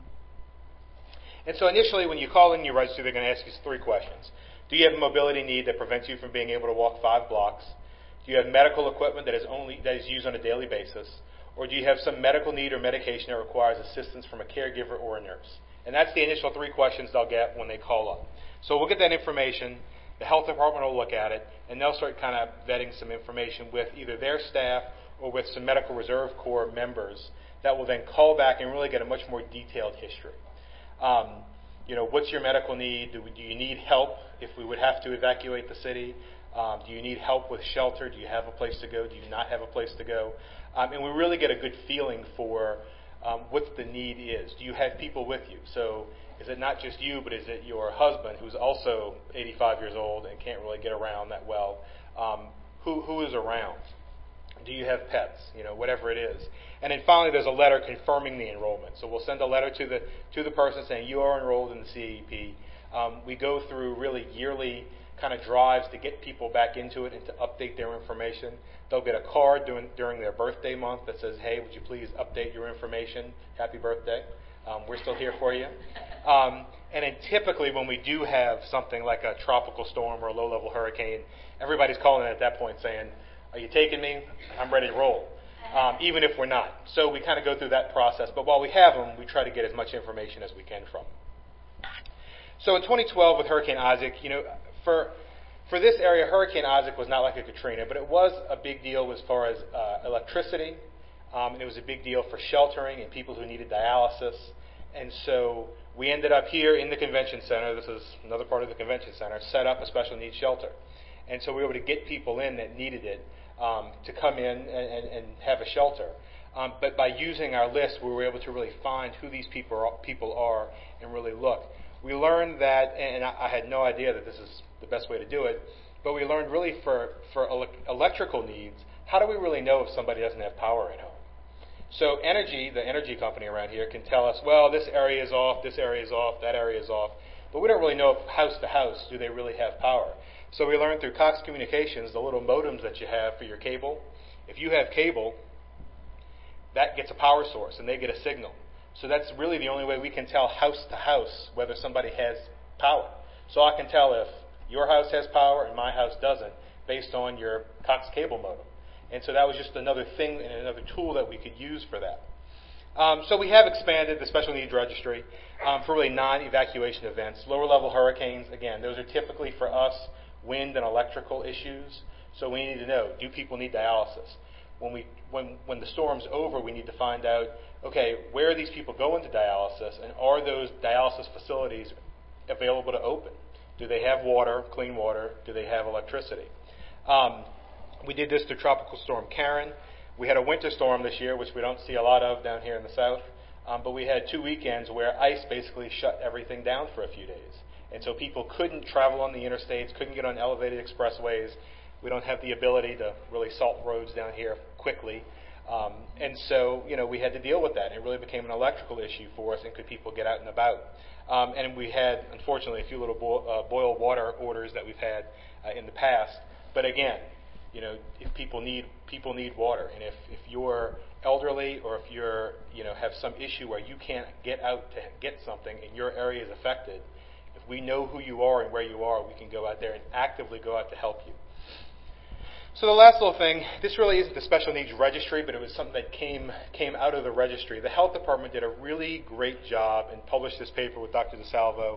And so initially, when you call in your registry, they're going to ask you 3 questions. Do you have a mobility need that prevents you from being able to walk 5 blocks? Do you have medical equipment that is used on a daily basis? Or do you have some medical need or medication that requires assistance from a caregiver or a nurse? And that's the initial 3 questions they'll get when they call up. So we'll get that information. The health department will look at it, and they'll start kind of vetting some information with either their staff or with some Medical Reserve Corps members that will then call back and really get a much more detailed history. What's your medical need? Do you need help if we would have to evacuate the city? Do you need help with shelter? Do you have a place to go? Do you not have a place to go? And we really get a good feeling for what the need is. Do you have people with you? So is it not just you, but is it your husband who's also 85 years old and can't really get around that well? Who is around? Do you have pets? Whatever it is. And then finally, there's a letter confirming the enrollment. So we'll send a letter to the person saying you are enrolled in the CAEP. We go through really yearly kind of drives to get people back into it and to update their information. They'll get a card during their birthday month that says, hey, would you please update your information? Happy birthday. We're still here for you. And then typically when we do have something like a tropical storm or a low-level hurricane, everybody's calling at that point saying, are you taking me? I'm ready to roll, even if we're not. So we kind of go through that process. But while we have them, we try to get as much information as we can from them. So in 2012 with Hurricane Isaac, for this area, Hurricane Isaac was not like a Katrina, but it was a big deal as far as electricity. And it was a big deal for sheltering and people who needed dialysis. And so we ended up here in the convention center, this is another part of the convention center, set up a special needs shelter. And so we were able to get people in that needed it to come in and have a shelter. But by using our list, we were able to really find who these people are and really look. We learned that, and I had no idea that this is the best way to do it, but we learned really for electrical needs, how do we really know if somebody doesn't have power at home? So the energy company around here can tell us, well, this area is off, this area is off, that area is off, but we don't really know if house to house do they really have power. So we learned through Cox Communications, the little modems that you have for your cable, if you have cable, that gets a power source and they get a signal. So that's really the only way we can tell house to house whether somebody has power. So I can tell if your house has power and my house doesn't based on your Cox cable modem. And so that was just another thing and another tool that we could use for that. So we have expanded the special needs registry for really non-evacuation events. Lower level hurricanes, again, those are typically for us wind and electrical issues. So we need to know, do people need dialysis? When the storm's over, we need to find out, okay, where are these people going to dialysis, and are those dialysis facilities available to open? Do they have water, clean water? Do they have electricity? We did this through Tropical Storm Karen. We had a winter storm this year, which we don't see a lot of down here in the south, but we had 2 weekends where ice basically shut everything down for a few days. And so people couldn't travel on the interstates, couldn't get on elevated expressways. We don't have the ability to really salt roads down here quickly. And so, we had to deal with that. It really became an electrical issue for us, and could people get out and about? And we had, unfortunately, a few little boil water orders that we've had in the past. But again, if people need water, and if you're elderly or if you're, have some issue where you can't get out to get something and your area is affected, if we know who you are and where you are, we can go out there and actively go out to help you. So the last little thing, this really isn't the special needs registry, but it was something that came out of the registry. The health department did a really great job and published this paper with Dr. DeSalvo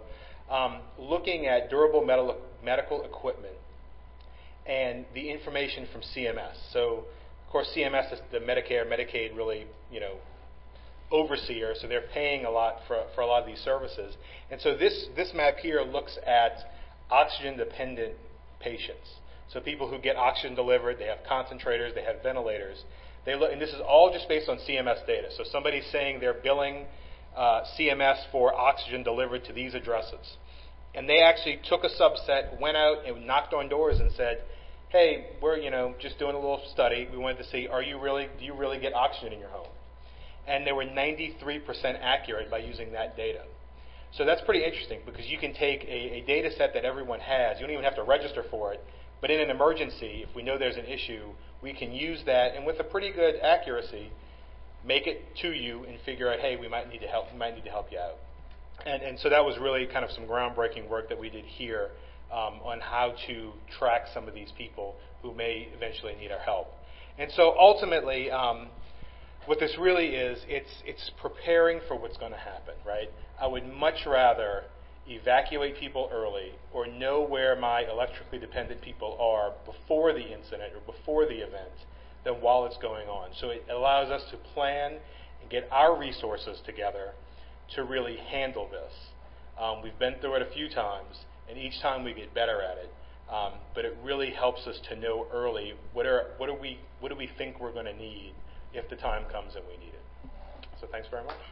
looking at durable medical equipment and the information from CMS. So, of course, CMS is the Medicare, Medicaid really, overseer, so they're paying a lot for a lot of these services. And so this map here looks at oxygen-dependent patients. So people who get oxygen delivered, they have concentrators, they have ventilators. And this is all just based on CMS data. So somebody's saying they're billing CMS for oxygen delivered to these addresses. And they actually took a subset, went out and knocked on doors and said, hey, we're just doing a little study. We wanted to see, do you really get oxygen in your home? And they were 93% accurate by using that data. So that's pretty interesting because you can take a data set that everyone has. You don't even have to register for it. But in an emergency, if we know there's an issue, we can use that and with a pretty good accuracy, make it to you and figure out, hey, we might need to help you out. And so that was really kind of some groundbreaking work that we did here on how to track some of these people who may eventually need our help. And so ultimately, what this really is, it's preparing for what's going to happen, right? I would much rather evacuate people early or know where my electrically dependent people are before the incident or before the event than while it's going on. So it allows us to plan and get our resources together to really handle this. We've been through it a few times, and each time we get better at it. But it really helps us to know early what do we think we're going to need if the time comes and we need it. So thanks very much.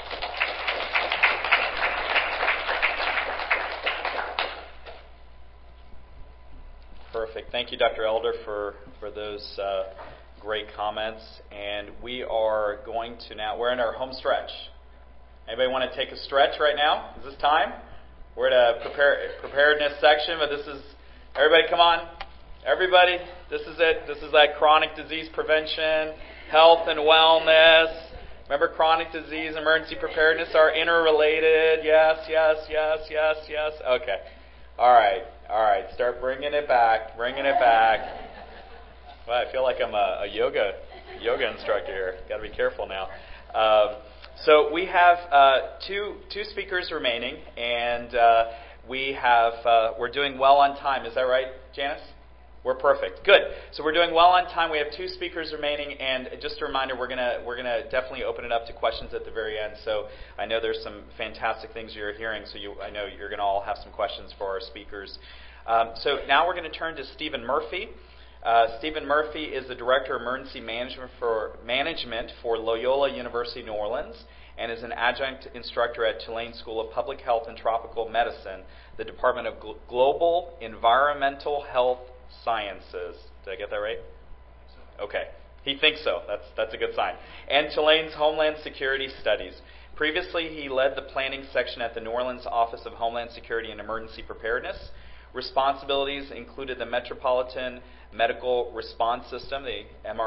Perfect. Thank you, Dr. Elder, for those great comments. And we are going to now, we're in our home stretch. Anybody want to take a stretch right now? Is this time? We're at a preparedness section, but this is, everybody come on. Everybody, this is it. This is like chronic disease prevention, health and wellness. Remember, chronic disease, emergency preparedness are interrelated. Yes. Okay. All right. Start bringing it back. Well, I feel like I'm a yoga instructor here. Got to be careful now. So we have two speakers remaining, and we're doing well on time. Is that right, Janice? We're perfect. Good. So we're doing well on time. We have two speakers remaining, and just a reminder, we're gonna definitely open it up to questions at the very end. So I know there's some fantastic things you're hearing. So I know you're gonna all have some questions for our speakers. So now we're going to turn to Stephen Murphy. Stephen Murphy is the Director of Emergency Management for Loyola University New Orleans and is an adjunct instructor at Tulane School of Public Health and Tropical Medicine, the Department of Global Environmental Health Sciences. Did I get that right? Okay. He thinks so. That's a good sign. And Tulane's Homeland Security Studies. Previously, he led the planning section at the New Orleans Office of Homeland Security and Emergency Preparedness. Responsibilities included the Metropolitan Medical Response System, the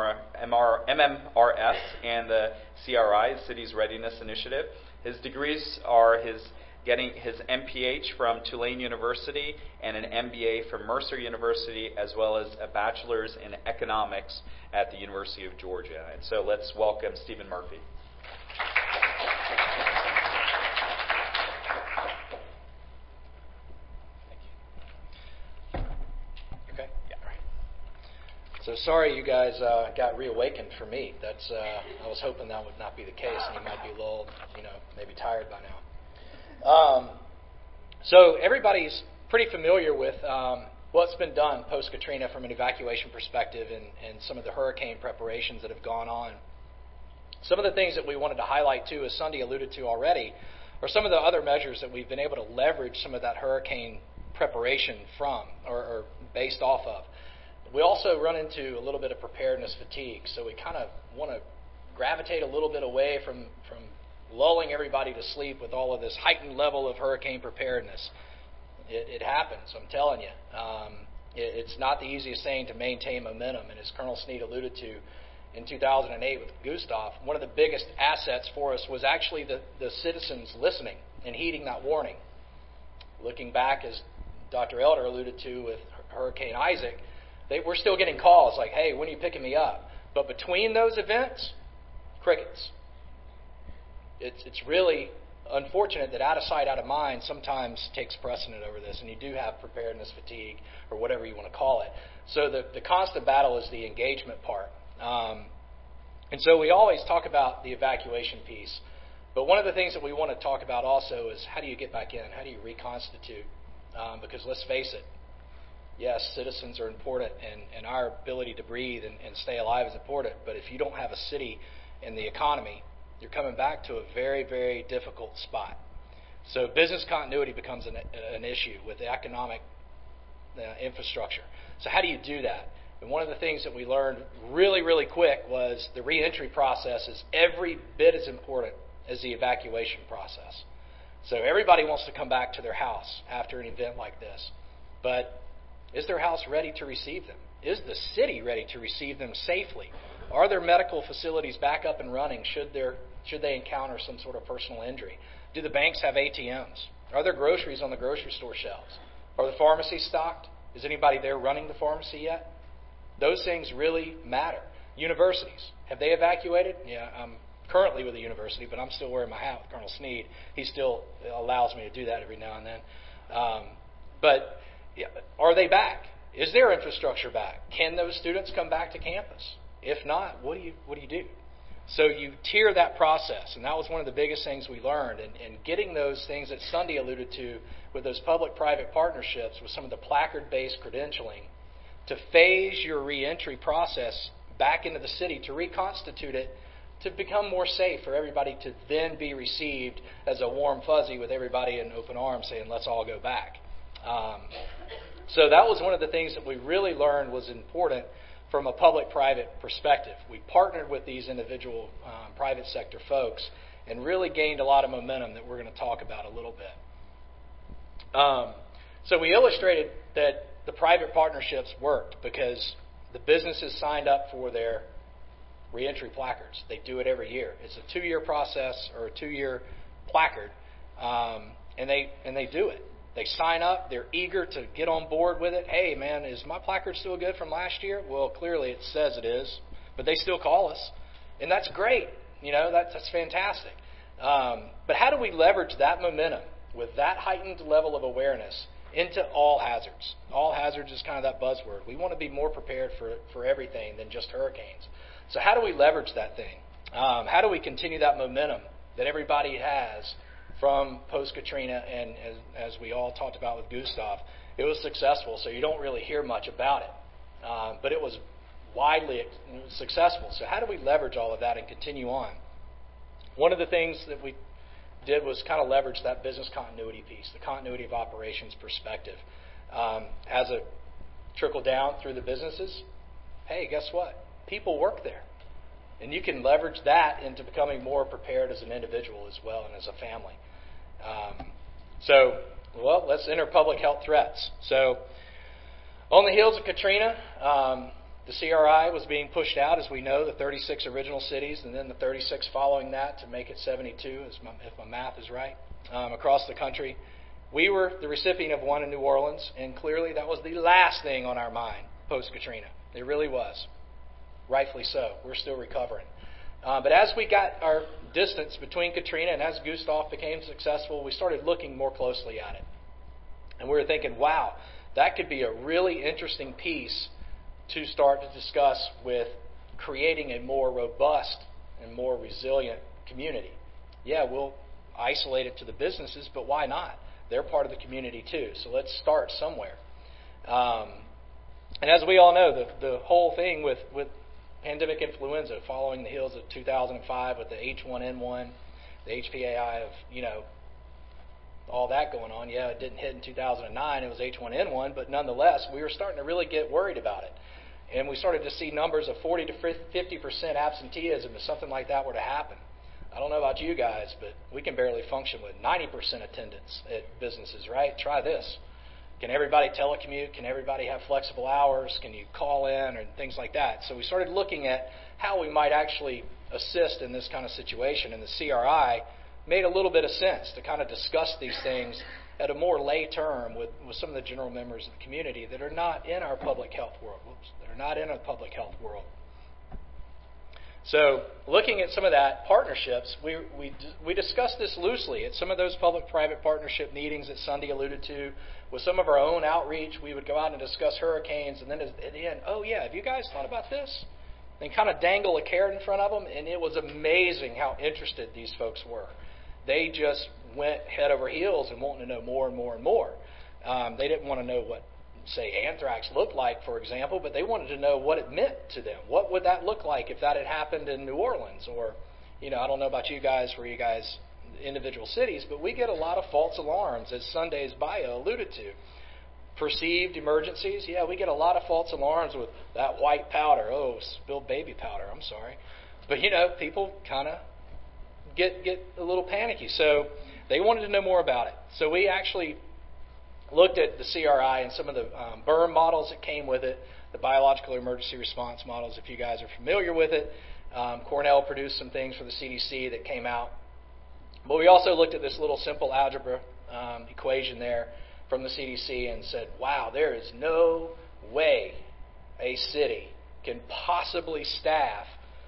MMRS, and the CRI, the City's Readiness Initiative. His degrees are getting his MPH from Tulane University and an MBA from Mercer University, as well as a bachelor's in economics at the University of Georgia. And so let's welcome Stephen Murphy. So sorry you guys got reawakened for me. I was hoping that would not be the case, and you might be a little, maybe tired by now. So everybody's pretty familiar with what's been done post-Katrina from an evacuation perspective and some of the hurricane preparations that have gone on. Some of the things that we wanted to highlight, too, as Sunday alluded to already, are some of the other measures that we've been able to leverage some of that hurricane preparation from or based off of. We also run into a little bit of preparedness fatigue, so we kind of want to gravitate a little bit away from lulling everybody to sleep with all of this heightened level of hurricane preparedness. It happens, I'm telling you. It's not the easiest thing to maintain momentum, and as Colonel Snead alluded to, in 2008 with Gustav, one of the biggest assets for us was actually the citizens listening and heeding that warning. Looking back, as Dr. Elder alluded to with Hurricane Isaac, we're still getting calls like, hey, when are you picking me up? But between those events, crickets. It's really unfortunate that out of sight, out of mind sometimes takes precedent over this, and you do have preparedness fatigue or whatever you want to call it. So the constant battle is the engagement part. And so we always talk about the evacuation piece. But one of the things that we want to talk about also is how do you get back in? How do you reconstitute? Because let's face it, yes, citizens are important, and our ability to breathe and stay alive is important. But if you don't have a city and the economy, you're coming back to a very, very difficult spot. So business continuity becomes an issue with the economic infrastructure. So how do you do that? And one of the things that we learned really, really quick was the reentry process is every bit as important as the evacuation process. So everybody wants to come back to their house after an event like this. But is their house ready to receive them? Is the city ready to receive them safely? Are their medical facilities back up and running should they encounter some sort of personal injury? Do the banks have ATMs? Are there groceries on the grocery store shelves? Are the pharmacies stocked? Is anybody there running the pharmacy yet? Those things really matter. Universities, have they evacuated? Yeah, I'm currently with a university, but I'm still wearing my hat with Colonel Sneed. He still allows me to do that every now and then. But are they back? Is their infrastructure back? Can those students come back to campus? If not, what do you do? So you tier that process, and that was one of the biggest things we learned. And getting those things that Sunday alluded to with those public-private partnerships with some of the placard-based credentialing to phase your reentry process back into the city, to reconstitute it, to become more safe for everybody to then be received as a warm fuzzy with everybody in open arms saying, let's all go back. So that was one of the things that we really learned was important from a public-private perspective. We partnered with these individual private sector folks and really gained a lot of momentum that we're going to talk about a little bit. So we illustrated that the private partnerships worked because the businesses signed up for their reentry placards. They do it every year. It's a 2-year process or a 2-year placard, and they do it. They sign up. They're eager to get on board with it. Hey, man, is my placard still good from last year? Well, clearly it says it is, but they still call us, and that's great. That's fantastic. But how do we leverage that momentum with that heightened level of awareness into all hazards? All hazards is kind of that buzzword. We want to be more prepared for everything than just hurricanes. So how do we leverage that thing? How do we continue that momentum that everybody has from post-Katrina, and as we all talked about with Gustav, it was successful, so you don't really hear much about it. But it was widely successful. So how do we leverage all of that and continue on? One of the things that we did was kind of leverage that business continuity piece, the continuity of operations perspective. As a trickle down through the businesses, hey, guess what? People work there. And you can leverage that into becoming more prepared as an individual as well and as a family. Let's enter public health threats. So on the heels of Katrina, the CRI was being pushed out, as we know, the 36 original cities and then the 36 following that to make it 72, if my math is right, across the country. We were the recipient of one in New Orleans, and clearly that was the last thing on our mind post-Katrina. It really was. Rightfully so. We're still recovering. But as we got our distance between Katrina and as Gustav became successful, we started looking more closely at it. And we were thinking, wow, that could be a really interesting piece to start to discuss with creating a more robust and more resilient community. Yeah, we'll isolate it to the businesses, but why not? They're part of the community too. So let's start somewhere. And as we all know, the whole thing with pandemic influenza following the heels of 2005 with the H1N1, the HPAI of, all that going on. Yeah, it didn't hit in 2009. It was H1N1, but nonetheless, we were starting to really get worried about it. And we started to see numbers of 40 to 50% absenteeism if something like that were to happen. I don't know about you guys, but we can barely function with 90% attendance at businesses, right? Try this. Can everybody telecommute? Can everybody have flexible hours? Can you call in and things like that? So we started looking at how we might actually assist in this kind of situation. And the CRI made a little bit of sense to kind of discuss these things at a more lay term with some of the general members of the community that are not in our public health world. So looking at some of that partnerships, we discussed this loosely at some of those public-private partnership meetings that Sunday alluded to. With some of our own outreach, we would go out and discuss hurricanes, and then at the end, oh yeah, have you guys thought about this? And kind of dangle a carrot in front of them, and it was amazing how interested these folks were. They just went head over heels and wanting to know more and more and more. They didn't want to know what, say, anthrax looked like, for example, but they wanted to know what it meant to them. What would that look like if that had happened in New Orleans? Or, I don't know about you guys, where you guys, individual cities, but we get a lot of false alarms, as Sunday's bio alluded to. Perceived emergencies, yeah, we get a lot of false alarms with that white powder. Oh, spilled baby powder, I'm sorry. But, people kind of get a little panicky. So they wanted to know more about it. So we actually looked at the CRI and some of the BERM models that came with it, the biological emergency response models, if you guys are familiar with it. Cornell produced some things for the CDC that came out. But we also looked at this little simple algebra equation there from the CDC and said, wow, there is no way a city can possibly staff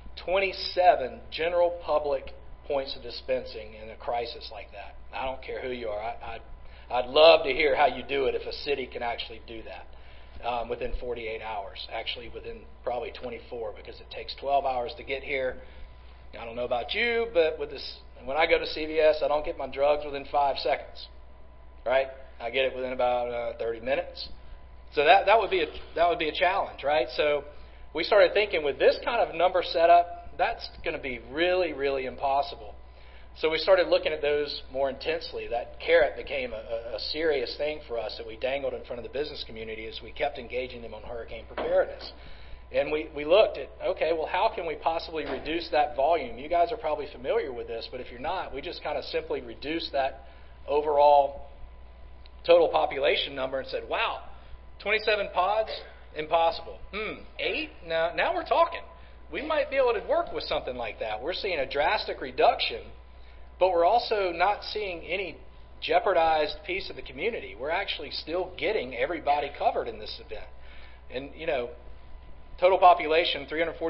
27 general public points of dispensing in a crisis like that. I don't care who you are. I'd love to hear how you do it if a city can actually do that within 48 hours, actually within probably 24, because it takes 12 hours to get here. I don't know about you, but when I go to CVS, I don't get my drugs within 5 seconds, right? I get it within about 30 minutes. So that would be a challenge, right? So we started thinking, with this kind of number setup, that's going to be really, really impossible. So we started looking at those more intensely. That carrot became a serious thing for us that we dangled in front of the business community as we kept engaging them on hurricane preparedness. And we looked at, okay, well, how can we possibly reduce that volume? You guys are probably familiar with this, but if you're not, we just kind of simply reduced that overall total population number and said, wow, 27 pods? Impossible. 8? Now we're talking. We might be able to work with something like that. We're seeing a drastic reduction, but we're also not seeing any jeopardized piece of the community. We're actually still getting everybody covered in this event. And, total population,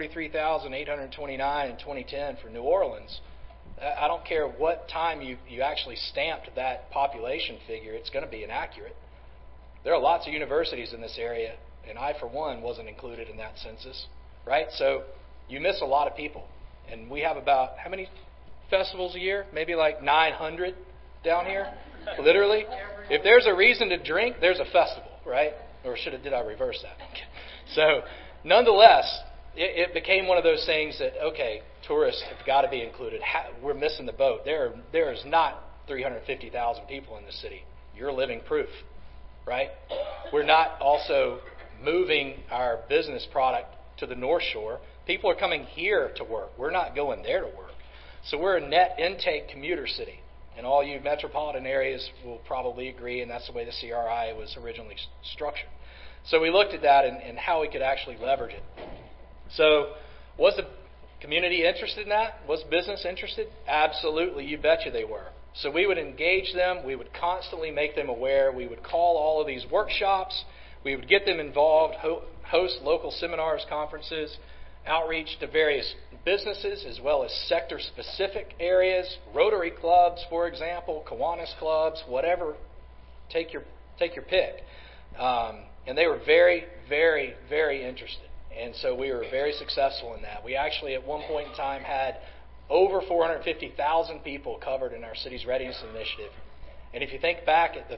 343,829 in 2010 for New Orleans. I don't care what time you actually stamped that population figure, it's going to be inaccurate. There are lots of universities in this area, and I, for one, wasn't included in that census, right? So you miss a lot of people. And we have about, how many festivals a year? Maybe like 900 down here, literally. If there's a reason to drink, there's a festival, right? Or did I reverse that? So nonetheless, it became one of those things that, okay, tourists have got to be included. We're missing the boat. There is not 350,000 people in the city. You're living proof, right? We're not also moving our business product to the North Shore. People are coming here to work. We're not going there to work. So we're a net intake commuter city. And all you metropolitan areas will probably agree, and that's the way the CRI was originally structured. So we looked at that and how we could actually leverage it. So was the community interested in that? Was business interested? Absolutely. You betcha they were. So we would engage them. We would constantly make them aware. We would call all of these workshops. We would get them involved, host local seminars, conferences, outreach to various businesses as well as sector-specific areas, Rotary clubs, for example, Kiwanis clubs, whatever. Take your pick. And they were very, very, very interested. And so we were very successful in that. We actually, at one point in time, had over 450,000 people covered in our city's readiness initiative. And if you think back at the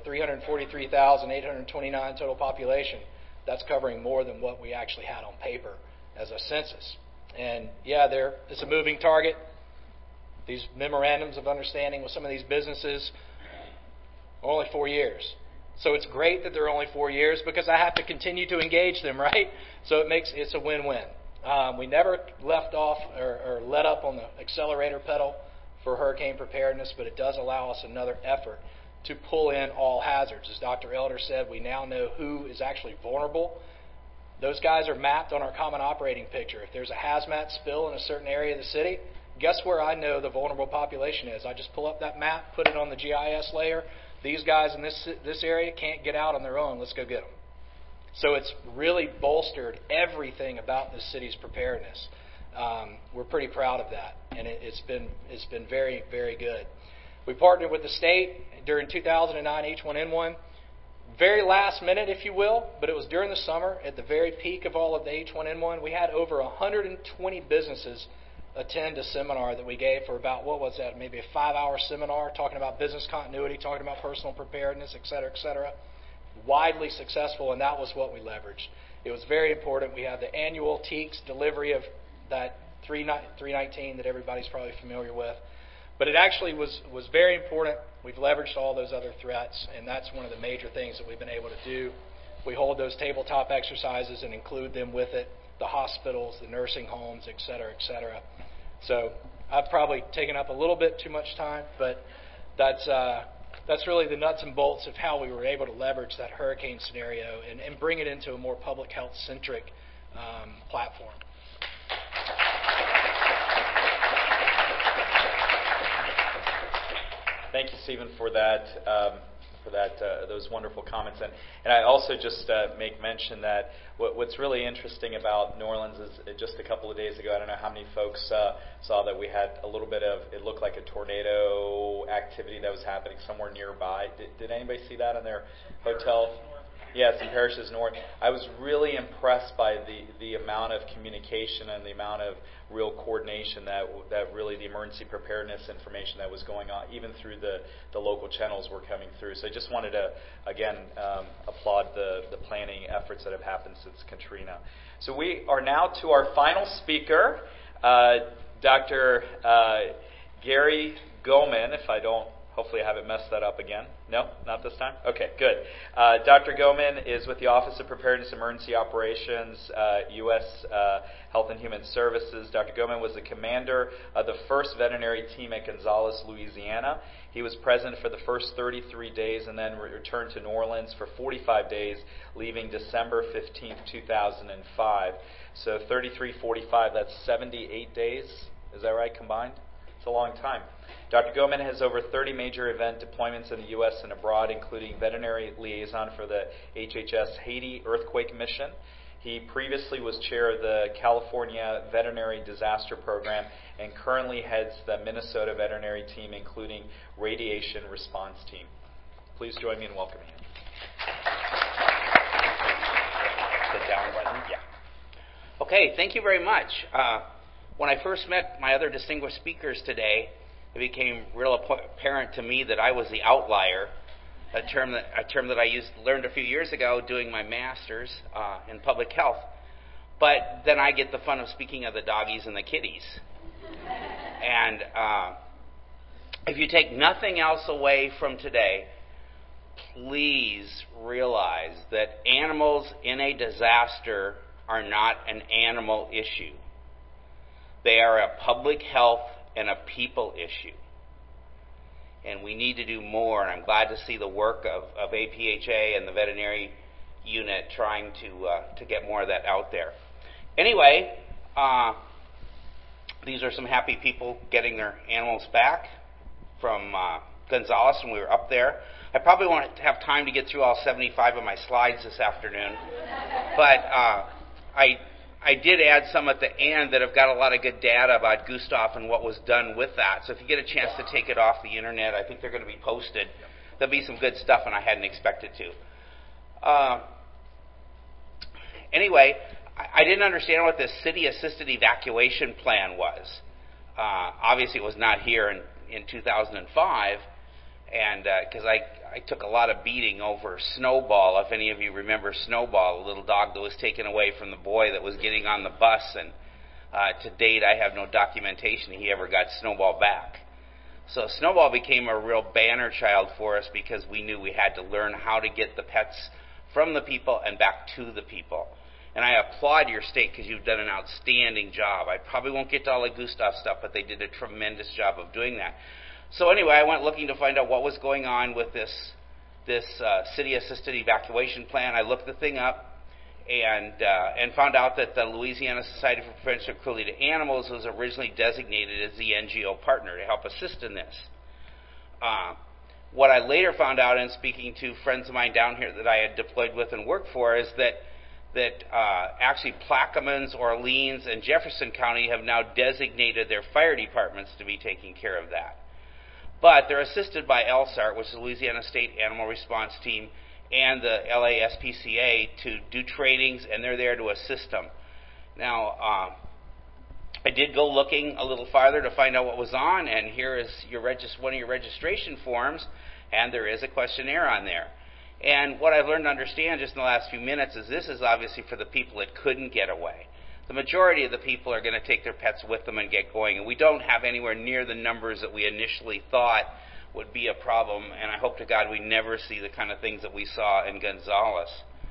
343,829 total population, that's covering more than what we actually had on paper as a census. And yeah, it's a moving target. These memorandums of understanding with some of these businesses are only 4 years. So it's great that they're only 4 years because I have to continue to engage them, right? So it's a win-win. We never left off or let up on the accelerator pedal for hurricane preparedness, but it does allow us another effort to pull in all hazards. As Dr. Elder said, we now know who is actually vulnerable. Those guys are mapped on our common operating picture. If there's a hazmat spill in a certain area of the city, guess where I know the vulnerable population is? I just pull up that map, put it on the GIS layer. These guys in this area can't get out on their own. Let's go get them. So it's really bolstered everything about this city's preparedness. we're pretty proud of that, and it's been very, very good. We partnered with the state during 2009 H1N1. Very last minute, if you will, but it was during the summer, at the very peak of all of the H1N1. We had over 120 businesses attend a seminar that we gave for about, what was that, maybe a 5-hour seminar talking about business continuity, talking about personal preparedness, et cetera, et cetera. Widely successful, and that was what we leveraged. It was very important. We had the annual TEACS delivery of that 319 that everybody's probably familiar with. But it actually was very important. We've leveraged all those other threats, and that's one of the major things that we've been able to do. We hold those tabletop exercises and include them with it, the hospitals, the nursing homes, et cetera, et cetera. So I've probably taken up a little bit too much time, but that's really the nuts and bolts of how we were able to leverage that hurricane scenario and bring it into a more public health-centric platform. Thank you, Stephen, for that. Those wonderful comments, and I also just make mention that what's really interesting about New Orleans is just a couple of days ago. I don't know how many folks saw that we had a little bit of, it looked like a tornado activity that was happening somewhere nearby. Did anybody see that in their hotel? Yes, in Parishes North. I was really impressed by the amount of communication and the amount of real coordination that really the emergency preparedness information that was going on, even through the local channels were coming through. So I just wanted to, again, applaud the planning efforts that have happened since Katrina. So we are now to our final speaker, Dr. Gary Goman, if I don't, hopefully I haven't messed that up again. No? Not this time? Okay, good. Dr. Goman is with the Office of Preparedness and Emergency Operations, U.S. Health and Human Services. Dr. Goman was the commander of the 1st Veterinary Team at Gonzales, Louisiana. He was present for the first 33 days and then returned to New Orleans for 45 days, leaving December 15, 2005. So 33, 45, that's 78 days. Is that right, combined? It's a long time. Dr. Goman has over 30 major event deployments in the U.S. and abroad, including veterinary liaison for the HHS Haiti Earthquake Mission. He previously was chair of the California Veterinary Disaster Program and currently heads the Minnesota Veterinary Team, including Radiation Response Team. Please join me in welcoming him. The down button, yeah. Okay, thank you very much. When I first met my other distinguished speakers today, it became real apparent to me that I was the outlier, a term that I learned a few years ago doing my master's in public health. But then I get the fun of speaking of the doggies and the kitties. And if you take nothing else away from today, please realize that animals in a disaster are not an animal issue. They are a public health and a people issue. And we need to do more, and I'm glad to see the work of APHA and the veterinary unit trying to get more of that out there. Anyway, these are some happy people getting their animals back from Gonzales when we were up there. I probably won't have time to get through all 75 of my slides this afternoon, but I did add some at the end that have got a lot of good data about Gustav and what was done with that. So if you get a chance to take it off the internet, I think they're going to be posted. There'll be some good stuff, and I hadn't expected to. Anyway, I didn't understand what this city-assisted evacuation plan was. Obviously, it was not here in 2005, and because I took a lot of beating over Snowball. If any of you remember Snowball, a little dog that was taken away from the boy that was getting on the bus, and to date I have no documentation he ever got Snowball back. So Snowball became a real banner child for us because we knew we had to learn how to get the pets from the people and back to the people. And I applaud your state because you've done an outstanding job. I probably won't get to all the Gustav stuff, but they did a tremendous job of doing that. So anyway, I went looking to find out what was going on with this city-assisted evacuation plan. I looked the thing up and found out that the Louisiana Society for Prevention of Cruelty to Animals was originally designated as the NGO partner to help assist in this. What I later found out in speaking to friends of mine down here that I had deployed with and worked for is that that actually Plaquemines, Orleans, and Jefferson County have now designated their fire departments to be taking care of that. But they're assisted by LSART, which is the Louisiana State Animal Response Team, and the LASPCA to do trainings, and they're there to assist them. Now, I did go looking a little farther to find out what was on, and here is one of your registration forms, and there is a questionnaire on there. And what I've learned to understand just in the last few minutes is this is obviously for the people that couldn't get away. The majority of the people are going to take their pets with them and get going, and we don't have anywhere near the numbers that we initially thought would be a problem, and I hope to God we never see the kind of things that we saw in Gonzales.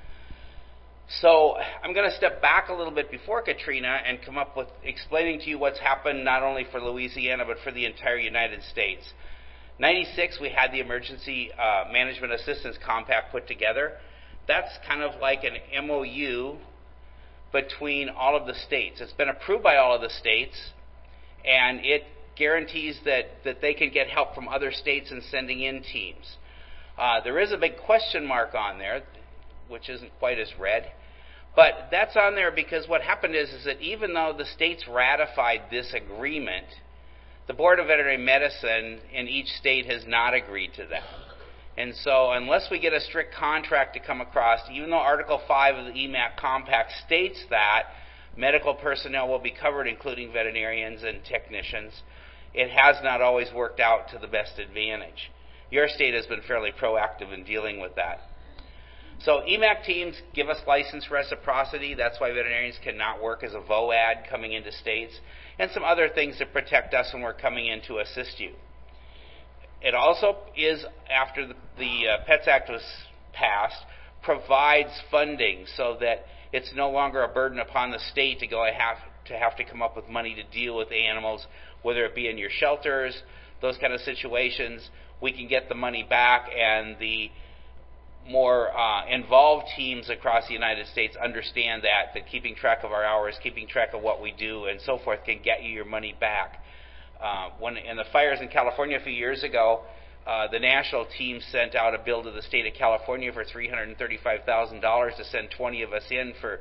So I'm going to step back a little bit before Katrina and come up with explaining to you what's happened not only for Louisiana but for the entire United States. 1996, we had the Emergency Management Assistance Compact put together. That's kind of like an MOU between all of the states. It's been approved by all of the states, and it guarantees that they can get help from other states in sending in teams. There is a big question mark on there, which isn't quite as red, but that's on there because what happened is that even though the states ratified this agreement, the Board of Veterinary Medicine in each state has not agreed to that. And so unless we get a strict contract to come across, even though Article 5 of the EMAC Compact states that medical personnel will be covered, including veterinarians and technicians, it has not always worked out to the best advantage. Your state has been fairly proactive in dealing with that. So EMAC teams give us license reciprocity. That's why veterinarians cannot work as a VOAD coming into states, and some other things that protect us when we're coming in to assist you. It also is, after the PETS Act was passed, provides funding so that it's no longer a burden upon the state to have to come up with money to deal with animals, whether it be in your shelters, those kind of situations. We can get the money back, and the more involved teams across the United States understand that keeping track of our hours, keeping track of what we do, and so forth can get you your money back. When in the fires in California a few years ago, the national team sent out a bill to the state of California for $335,000 to send 20 of us in for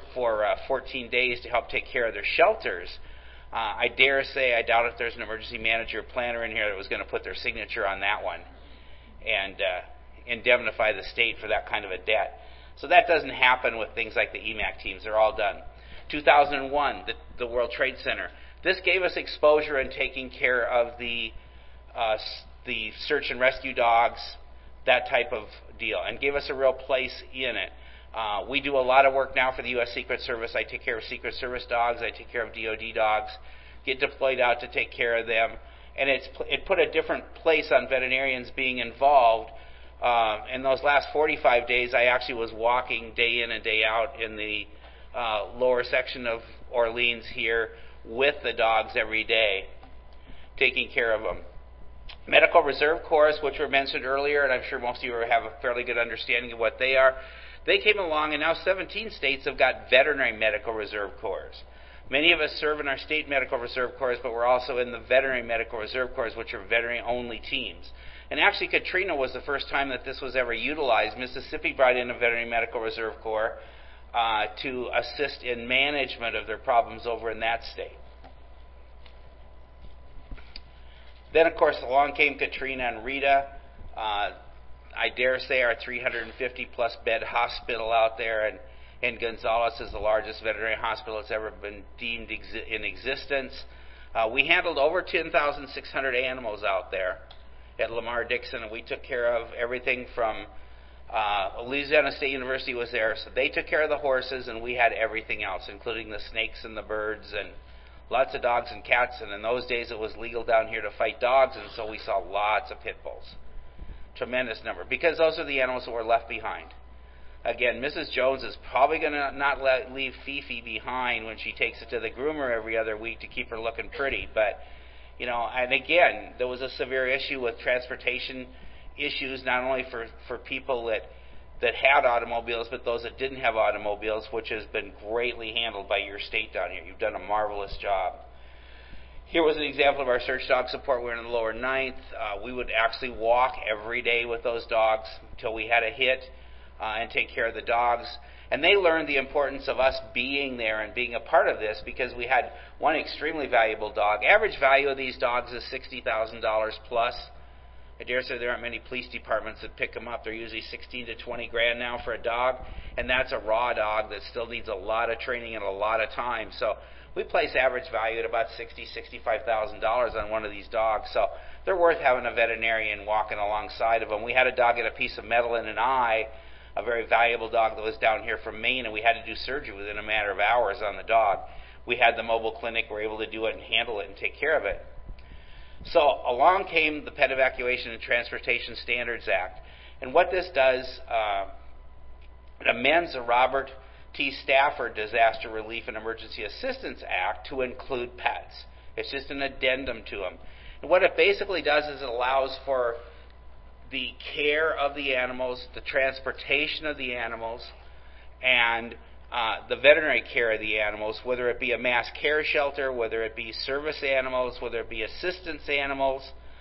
14 days to help take care of their shelters. I dare say I doubt if there's an emergency manager or planner in here that was going to put their signature on that one and indemnify the state for that kind of a debt. So that doesn't happen with things like the EMAC teams. They're all done. 2001, the World Trade Center. This gave us exposure in taking care of the search and rescue dogs, that type of deal, and gave us a real place in it. We do a lot of work now for the U.S. Secret Service. I take care of Secret Service dogs. I take care of DOD dogs, get deployed out to take care of them. And it put a different place on veterinarians being involved. In those last 45 days, I actually was walking day in and day out in the lower section of Orleans here with the dogs every day, taking care of them. Medical Reserve Corps, which were mentioned earlier, and I'm sure most of you have a fairly good understanding of what they are. They came along, and now 17 states have got veterinary medical reserve corps. Many of us serve in our state medical reserve corps, but we're also in the veterinary medical reserve corps, which are veterinary-only teams. And actually, Katrina was the first time that this was ever utilized. Mississippi brought in a veterinary medical reserve corps to assist in management of their problems over in that state. Then, of course, along came Katrina and Rita. I dare say our 350-plus bed hospital out there in Gonzales is the largest veterinary hospital that's ever been deemed in existence. We handled over 10,600 animals out there at Lamar-Dixon, and we took care of everything from Louisiana State University was there, so they took care of the horses, and we had everything else, including the snakes and the birds and lots of dogs and cats. And in those days, it was legal down here to fight dogs, and so we saw lots of pit bulls. Tremendous number, because those are the animals that were left behind. Again, Mrs. Jones is probably going to not leave Fifi behind when she takes it to the groomer every other week to keep her looking pretty. But, you know, and again, there was a severe issue with transportation issues, not only for people that had automobiles, but those that didn't have automobiles, which has been greatly handled by your state down here. You've done a marvelous job. Here was an example of our search dog support. We're in the lower ninth. We would actually walk every day with those dogs until we had a hit and take care of the dogs. And they learned the importance of us being there and being a part of this because we had one extremely valuable dog. Average value of these dogs is $60,000 plus. I dare say there aren't many police departments that pick them up. They're usually 16 to 20 grand now for a dog, and that's a raw dog that still needs a lot of training and a lot of time. So we place average value at about $65,000 on one of these dogs. So they're worth having a veterinarian walking alongside of them. We had a dog get a piece of metal in an eye, a very valuable dog that was down here from Maine, and we had to do surgery within a matter of hours on the dog. We had the mobile clinic. We were able to do it and handle it and take care of it. So along came the Pet Evacuation and Transportation Standards Act. And what this does, it amends the Robert T. Stafford Disaster Relief and Emergency Assistance Act to include pets. It's just an addendum to them. And what it basically does is it allows for the care of the animals, the transportation of the animals, and the veterinary care of the animals, whether it be a mass care shelter, whether it be service animals, whether it be assistance animals,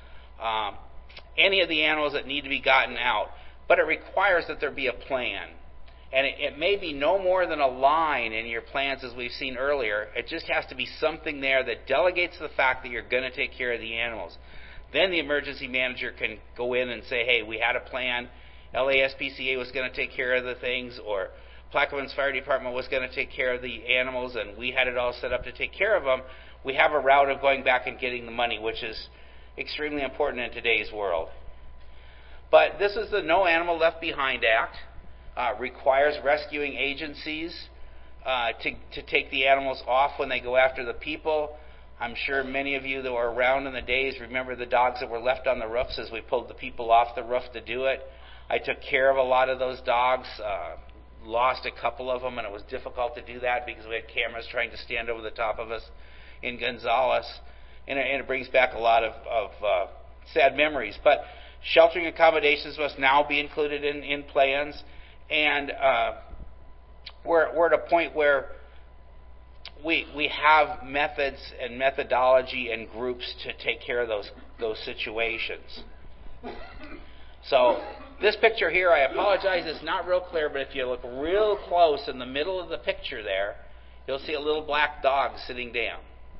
any of the animals that need to be gotten out. But it requires that there be a plan. And it may be no more than a line in your plans, as we've seen earlier. It just has to be something there that delegates the fact that you're going to take care of the animals. Then the emergency manager can go in and say, hey, we had a plan. LASPCA was going to take care of the things, or Plaquemines Fire Department was going to take care of the animals, and we had it all set up to take care of them. We have a route of going back and getting the money, which is extremely important in today's world. But this is the No Animal Left Behind Act. Requires rescuing agencies to take the animals off when they go after the people. I'm sure many of you that were around in the days remember the dogs that were left on the roofs as we pulled the people off the roof to do it. I took care of a lot of those dogs. Lost a couple of them, and it was difficult to do that because we had cameras trying to stand over the top of us in Gonzales, and it brings back a lot of sad memories. But sheltering accommodations must now be included in plans, and we're at a point where we have methods and methodology and groups to take care of those situations. So this picture here, I apologize, it's not real clear, but if you look real close in the middle of the picture there, you'll see a little black dog sitting down.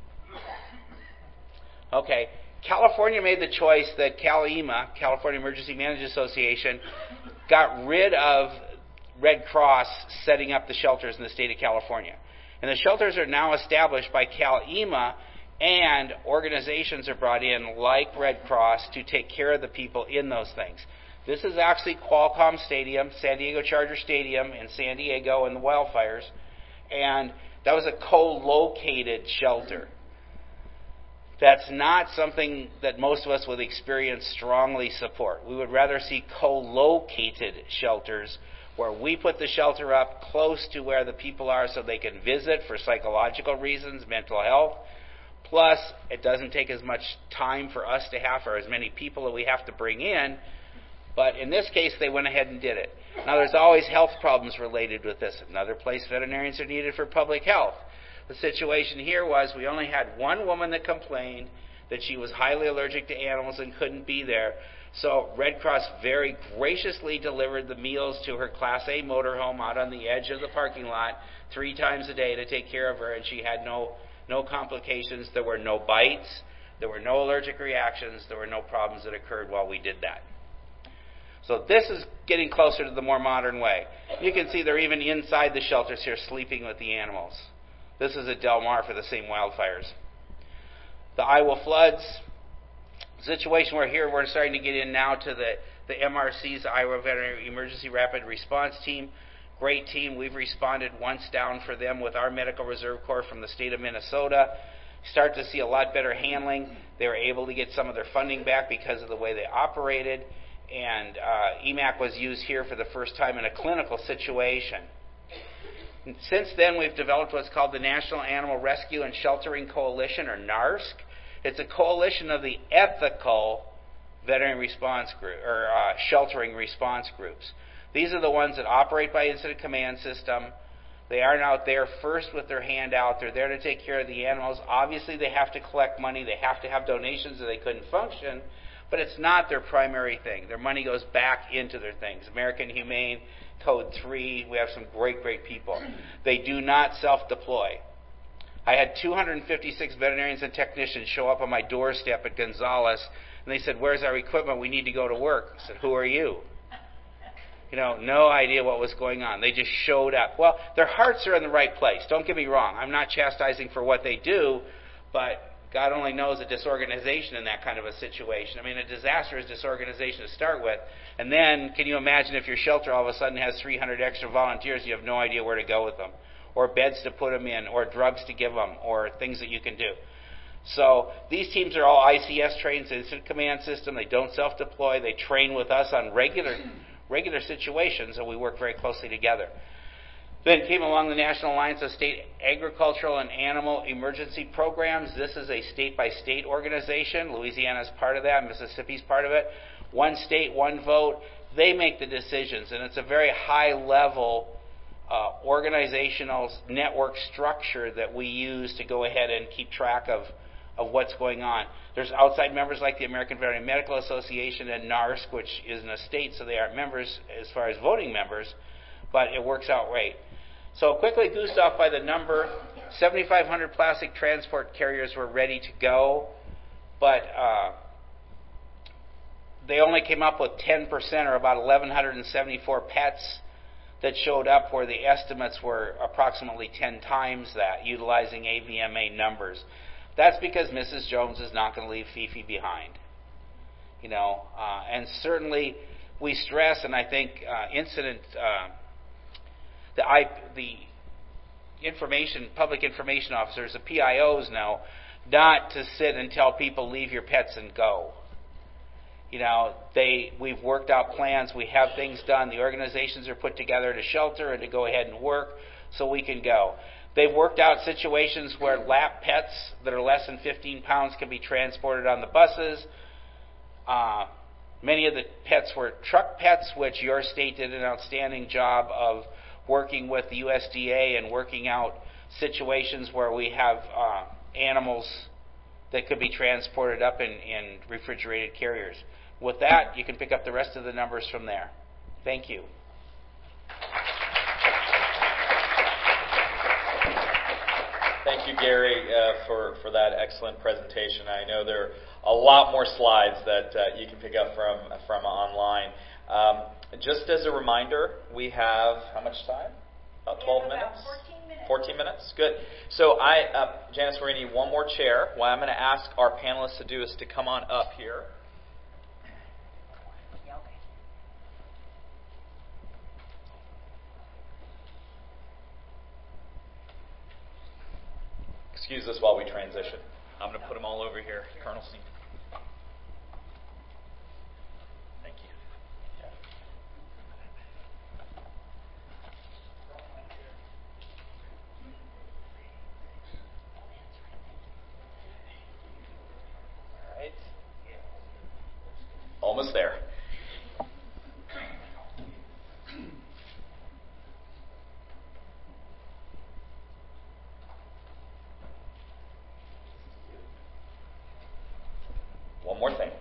Okay, California made the choice that CalEMA, California Emergency Management Association, got rid of Red Cross setting up the shelters in the state of California. And the shelters are now established by CalEMA, and organizations are brought in like Red Cross to take care of the people in those things. This is actually Qualcomm Stadium, San Diego Charger Stadium in San Diego in the wildfires, and that was a co-located shelter. That's not something that most of us with experience strongly support. We would rather see co-located shelters where we put the shelter up close to where the people are so they can visit for psychological reasons, mental health. Plus, it doesn't take as much time for us to have, or as many people that we have to bring in. But in this case, they went ahead and did it. Now, there's always health problems related with this. Another place veterinarians are needed for public health. The situation here was we only had one woman that complained that she was highly allergic to animals and couldn't be there. So Red Cross very graciously delivered the meals to her Class A motorhome out on the edge of the parking lot 3 times a day to take care of her, and she had no complications. There were no bites. There were no allergic reactions. There were no problems that occurred while we did that. So this is getting closer to the more modern way. You can see they're even inside the shelters here sleeping with the animals. This is at Del Mar for the same wildfires. The Iowa floods, situation we're starting to get in now to the MRC's, Iowa Veterinary Emergency Rapid Response Team. Great team. We've responded once down for them with our Medical Reserve Corps from the state of Minnesota. Start to see a lot better handling. They were able to get some of their funding back because of the way they operated. And EMAC was used here for the first time in a clinical situation. And since then, we've developed what's called the National Animal Rescue and Sheltering Coalition, or NARSC. It's a coalition of the ethical veterinary response group, or sheltering response groups. These are the ones that operate by incident command system. They aren't out there first with their hand out. They're there to take care of the animals. Obviously, they have to collect money. They have to have donations or they couldn't function. But it's not their primary thing. Their money goes back into their things. American Humane, Code 3. We have some great, great people. They do not self-deploy. I had 256 veterinarians and technicians show up on my doorstep at Gonzales, and they said, "Where's our equipment? We need to go to work." I said, "Who are you?" No idea what was going on. They just showed up. Well, their hearts are in the right place. Don't get me wrong. I'm not chastising for what they do, but God only knows a disorganization in that kind of a situation. I mean, a disaster is disorganization to start with. And then, can you imagine if your shelter all of a sudden has 300 extra volunteers, you have no idea where to go with them, or beds to put them in, or drugs to give them, or things that you can do. So these teams are all ICS trained, Incident Command System. They don't self-deploy. They train with us on regular situations, and we work very closely together. Then came along the National Alliance of State Agricultural and Animal Emergency Programs. This is a state-by-state organization. Louisiana is part of that. Mississippi's part of it. One state, one vote. They make the decisions, and it's a very high-level organizational network structure that we use to go ahead and keep track of what's going on. There's outside members like the American Veterinary Medical Association and NARSC, which is in a state, so they aren't members as far as voting members, but it works out great. So quickly goosed off by the number, 7,500 plastic transport carriers were ready to go, but they only came up with 10%, or about 1,174 pets that showed up, where the estimates were approximately 10 times that, utilizing AVMA numbers. That's because Mrs. Jones is not going to leave Fifi behind. And certainly we stress, and I think the public information officers, the PIOs know, not to sit and tell people, leave your pets and go. We've worked out plans. We have things done. The organizations are put together to shelter and to go ahead and work so we can go. They've worked out situations where lap pets that are less than 15 pounds can be transported on the buses. Many of the pets were truck pets, which your state did an outstanding job of working with the USDA and working out situations where we have animals that could be transported up in refrigerated carriers. With that, you can pick up the rest of the numbers from there. Thank you. Thank you, Gary, for that excellent presentation. I know there are a lot more slides that you can pick up from online. Just as a reminder, we have how much time? About 12 minutes? 14 minutes. 14 minutes? Good. So Janice, we're going to need one more chair. What I'm going to ask our panelists to do is to come on up here. Excuse us while we transition. I'm going to put them all over here. Colonel Sneed. Thank you. All right. Almost there. One more thing.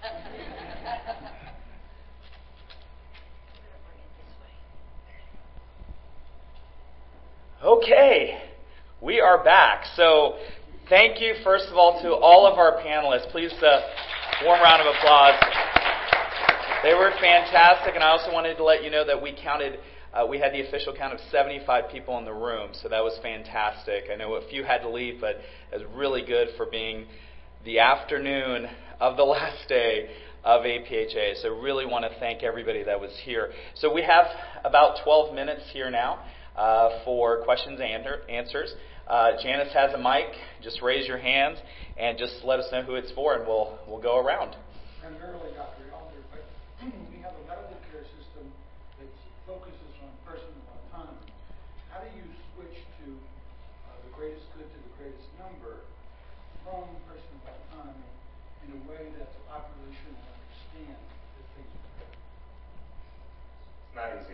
Okay, we are back. So thank you, first of all, to all of our panelists. Please, warm round of applause. They were fantastic, and I also wanted to let you know that we had the official count of 75 people in the room, so that was fantastic. I know a few had to leave, but it was really good for being the afternoon of the last day of APHA. So really want to thank everybody that was here. So we have about 12 minutes here now for questions and answers. Janice has a mic. Just raise your hands and just let us know who it's for, and we'll go around. Primarily, Dr. Elder, but we have a medical care system that focuses on personal autonomy. How do you switch to the greatest good to the greatest number from personal autonomy in a way that the population will understand that things are good? It's not easy.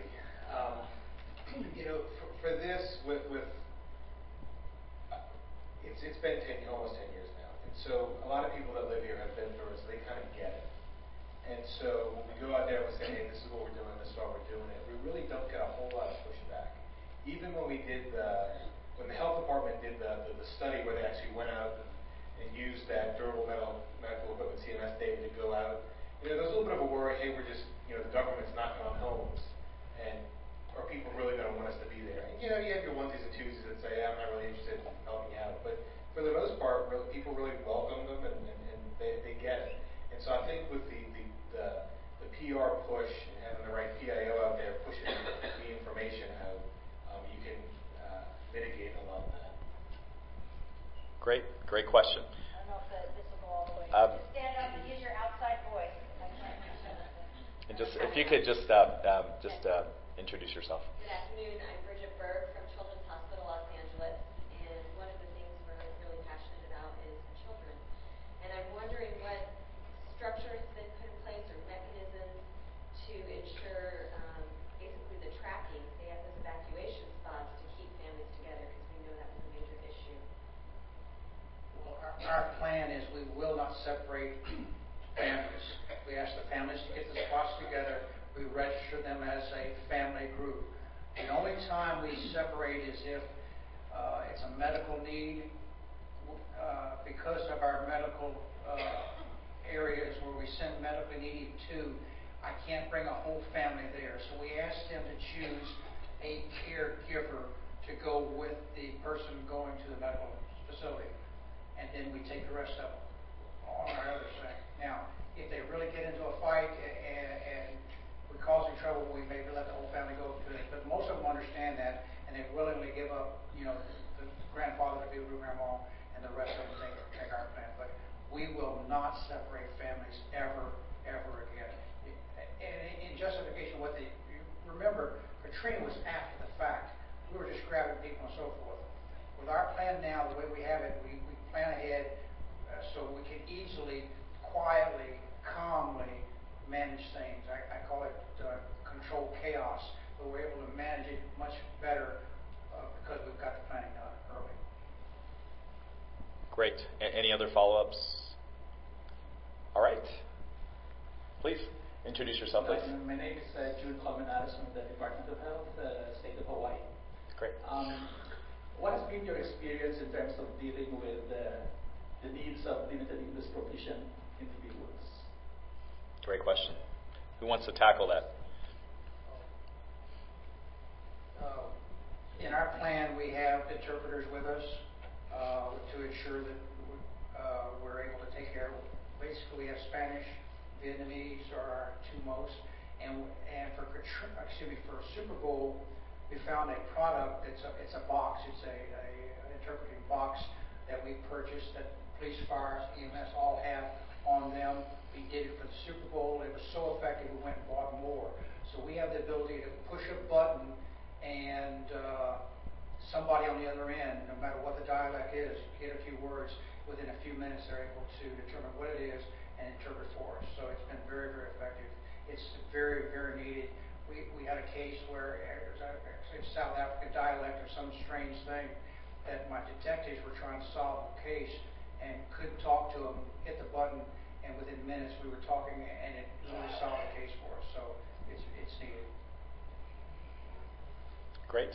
For this, it's been almost 10 years now, and so a lot of people that live here have been through it, so they kind of get it. And so when we go out there and we say, hey, this is what we're doing, this is why we're doing it, we really don't get a even when when the health department did the study where they actually went out and used that durable medical equipment CMS data to go out, there was a little bit of a worry, hey, we're just, the government's knocking on homes, and are people really going to want us to be there? And, you have your onesies and twosies that say, I'm not really interested in helping out, but for the most part, people really welcome them, and they get it. And so I think with the PR push and having the right PIO out there pushing the information out, you can mitigate a lot of that. Great question. I don't know if this will go all the way. Just stand up and use your outside voice. And if you could just introduce yourself. Good afternoon. I'm Bridget Berg from Children's Hospital Los Angeles, and one of the things we're really passionate about is the children. And I'm wondering what structure has been put in place or mechanisms to ensure basically the tracking, say at those evacuation spots, to keep families together, because we know that was a major issue. Well, our plan is we will not separate families. We ask the families to get the spots together. We register them as a family group. The only time we separate is if it's a medical need. Because of our medical areas where we send medically needy to, I can't bring a whole family there. So we ask them to choose a caregiver to go with the person going to the medical facility. And then we take the rest of them on our other side. Now, if they really get into a fight and we're causing trouble, we maybe let the whole family go to it. But most of them understand that, and they willingly give up, the grandfather to be with grandma, and the rest of them take our plan. But we will not separate families ever again. And in justification, remember, Katrina was after the fact. We were just grabbing people and so forth. With our plan now, the way we have it, we plan ahead so we can easily, quietly, calmly manage things. I call it controlled chaos, but we're able to manage it much better because we've got the planning done early. Great. Any other follow-ups? All right. Please introduce yourself, please. My name is Jude Colmenares from the Department of Health, State of Hawaii. Great. What has been your experience in terms of dealing with the needs of limited English proficient individuals? Great question. Who wants to tackle that? In our plan, we have interpreters with us to ensure that we're able to take care of. Basically, we have Spanish, Vietnamese are our two most, and for Super Bowl, we found a product it's a box. It's an interpreting box that we purchased that police, fire, EMS all have on them. We did it for the Super Bowl. It was so effective, we went and bought more. So we have the ability to push a button and somebody on the other end, no matter what the dialect is, get a few words. Within a few minutes, they're able to determine what it is and interpret for us. So it's been very, very effective. It's very, very needed. We had a case where it was actually South African dialect or some strange thing that my detectives were trying to solve the case and couldn't talk to them, hit the button, and within minutes we were talking, and it really solved the case for us. So it's needed. Great.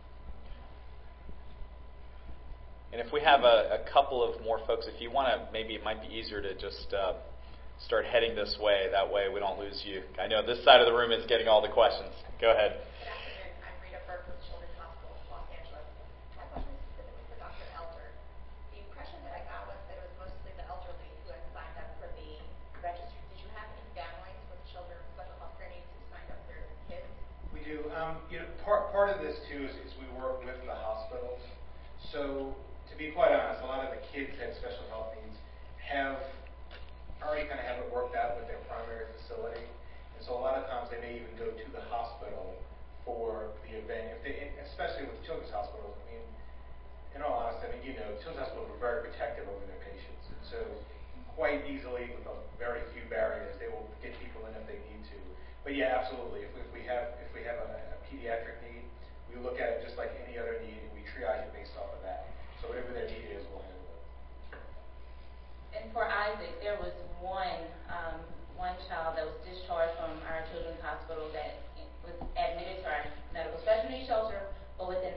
And if we have a couple of more folks, if you want to, maybe it might be easier to just start heading this way. That way we don't lose you. I know this side of the room is getting all the questions. Go ahead. Good afternoon. I'm Rita Burke with Children's Hospital Los Angeles. My question is specifically for Dr. Elder. The impression that I got was that it was mostly the elderly who had signed up for the registry. Did you have any families with children with special health care needs who signed up their kids? We do. Part of this too is we work with the hospitals. So to be quite honest, a lot of the kids that have special health needs have already kind of have it worked out with their primary facility. And so a lot of times they may even go to the hospital for the event, especially with children's hospitals. I mean, in all honesty, children's hospitals are very protective over their patients. And so quite easily, with very few barriers, they will get people in if they need to. But yeah, absolutely. If we have a pediatric need, we look at it just like any other need, and we triage it based off of that. So whatever their need is, we'll handle it. And for Isaac, there was one child that was discharged from our children's hospital that was admitted to our medical special needs shelter, but within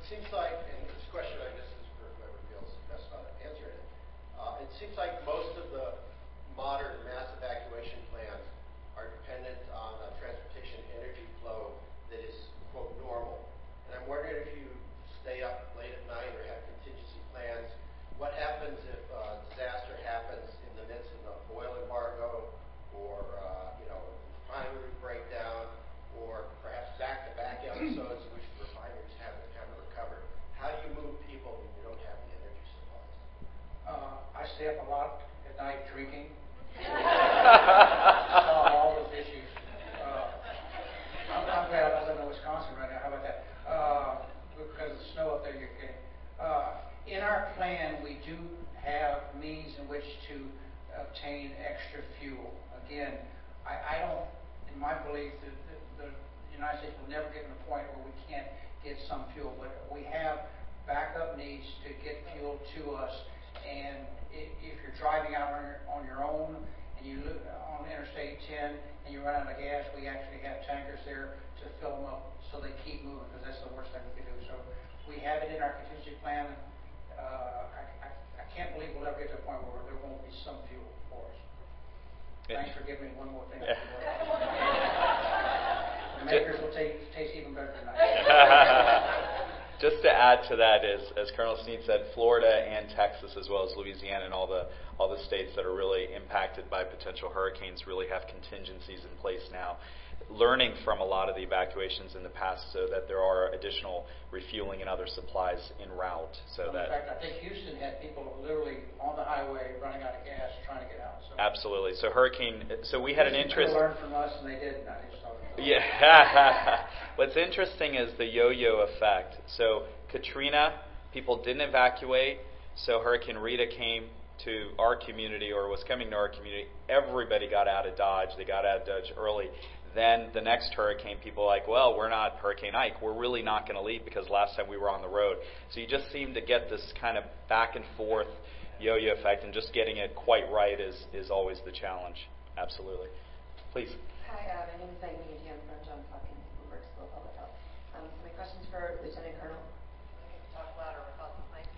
seems like, and this question I guess is for whoever feels best about answering it, it seems like most of the modern mass evacuation plans are dependent on a transportation energy flow that is, quote, normal. And I'm wondering if you stay up late at night or have contingency plans, what happens if a disaster happens in the midst of an oil embargo or, refinery breakdown or perhaps back-to-back episodes in which the refineries haven't recovered? How do you move people when you don't have the energy supplies? I stay up a lot at night drinking. Solve all those issues. I'm glad I live in Wisconsin right now. How about that? Because of the snow up there you're getting. In our plan, we do have means in which to obtain extra fuel. Again, I don't, in my belief, the United States will never get to the point where we can't get some fuel, but we have backup needs to get fuel to us. And if you're driving out on your own and you live on Interstate 10 and you run out of gas, we actually have tankers there to fill them up so they keep moving, because that's the worst thing we can do. So we have it in our contingency plan. I can't believe we'll ever get to a point where there won't be some fuel for us. Thanks for giving me one more thing. The makers will taste even better tonight. Just to add to that is, as Colonel Snead said, Florida and Texas, as well as Louisiana and all the states that are really impacted by potential hurricanes, really have contingencies in place now, learning from a lot of the evacuations in the past, so that there are additional refueling and other supplies en route. So in fact, I think Houston had people literally on the highway running out of gas trying to get out. So absolutely. So we had an interest. They learned from us, and they didn't. I just thought. Yeah. What's interesting is the yo-yo effect. So Katrina, people didn't evacuate. So Hurricane Rita came to our community, or was coming to our community. Everybody got out of Dodge. They got out of Dodge early. Then the next hurricane, people were like, well, we're not Hurricane Ike. We're really not going to leave because last time we were on the road. So you just seem to get this kind of back and forth yo-yo effect, and just getting it quite right is always the challenge. Absolutely. Please. Hi, my name is Amy Indian from Johns Hopkins Bloomberg School of Public Health. So my question's for Lieutenant Colonel. I can talk louder without this mic.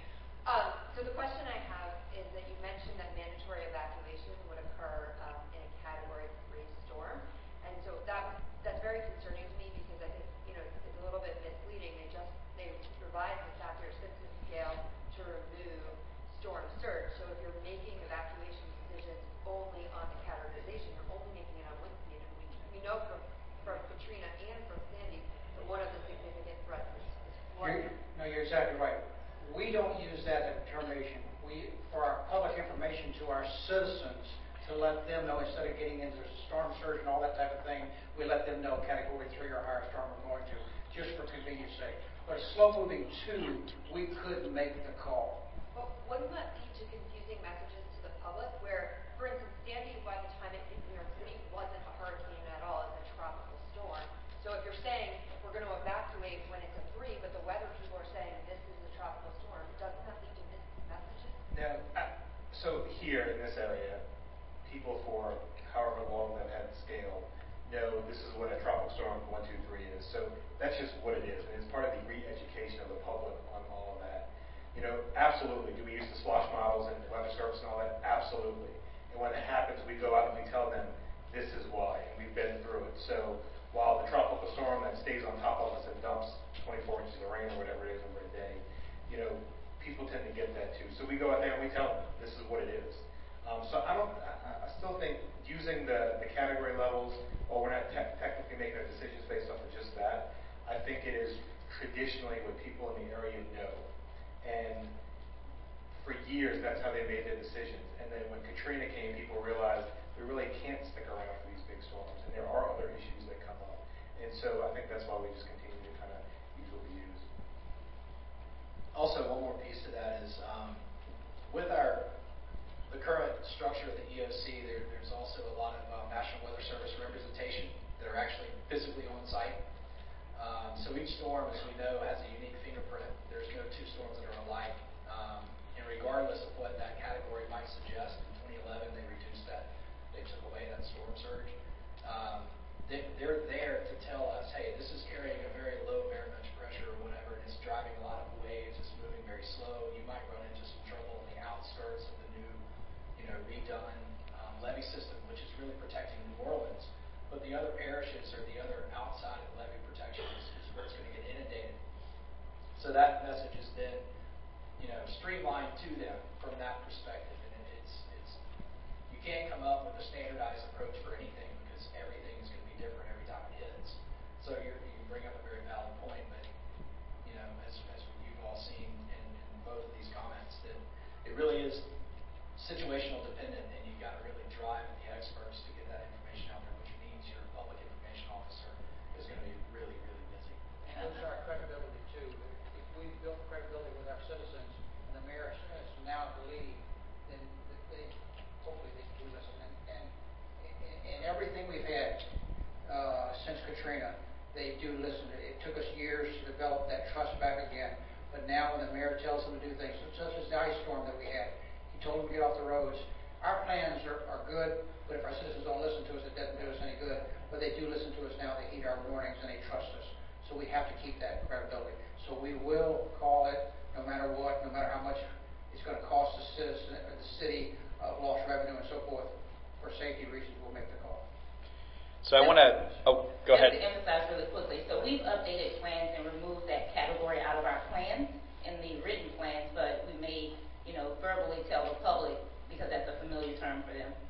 So the question I have is that you mentioned that mandatory evacuation would occur in a Category 3 storm, and so that's very concerning to me, because I think it's a little bit misleading. They revised the Saffir-Simpson scale to remove storm surge. So if you're making evacuation decisions only on the categorization, you're only making it on wind speed. And we know from Katrina and from Sandy that one of the significant threats is flooding. No, you're exactly right. We don't use that determination. For our public information to our citizens, to let them know, instead of getting into storm surge and all that type of thing, we let them know Category 3 or higher storm we're going to, just for convenience sake. But slow moving 2, we could make the call. But wouldn't that lead to confusing messages to the public, where, for instance, Sandy, by the time it hit New York City, wasn't a hurricane at all, it was a tropical storm. So if you're saying we're going to evacuate when it's a 3, but the weather people are saying this is a tropical storm, doesn't that lead to mixed messages? Now, so here in this area, people for however long they've had scale know this is what a tropical storm 1, 2, 3 is. So that's just what it is, and it's part of the re-education of the public on all of that. Absolutely. Do we use the SWOT models and weather service and all that? Absolutely. And when it happens, we go out and we tell them this is why, and we've been through it. So while the tropical storm that stays on top of us and dumps 24 inches of rain or whatever it is over a day, people tend to get that too. So we go out there and we tell them this is what it is. So I still think using the category levels, while we're not technically making our decisions based off of just that, I think it is traditionally what people in the area know. And for years, that's how they made their decisions. And then when Katrina came, people realized we really can't stick around for these big storms, and there are other issues that come up. And so I think that's why we just continue to kind of use what we use. Also, one more piece to that is with the current structure of the EOC, there's also a lot of National Weather Service representation that are actually physically on site. So each storm, as we know, has a unique fingerprint. There's no two storms that are alike. And regardless of what that category might suggest, in 2011 they reduced that, they took away that storm surge. They're there to tell us, hey, this is carrying a very low bare pressure or whatever, and it's driving a lot of so that message has been, streamlined to them from that perspective. And it's you can't come up with a standardized approach for anything because everything is going to be different every time it hits. So you bring up a very valid point, but as you've all seen in both of these comments, that it really is situational dependent, and you've got to really drive the experts to get that information out there, which means your public information officer is going to be really, really busy. And it's our credibility too. If we build credibility with our citizens, and the mayor has now to lead, then hopefully they do listen. And everything we've had since Katrina, they do listen. It took us years to develop that trust back again. But now when the mayor tells them to do things, such as the ice storm that we had, he told them to get off the roads. Our plans are good, but if our citizens don't listen to us, it doesn't do us any good. But they do listen to us now. They heed our warnings and they trust us. So we have to keep that credibility. So we will call it no matter what, no matter how much it's going to cost the citizen or the city of lost revenue and so forth. For safety reasons, we'll make the call. So I want to. Oh, go ahead. Just to emphasize really quickly. So we've updated plans and removed that category out of our plans in the written plans, but we may, verbally tell the public because that's a familiar term for them.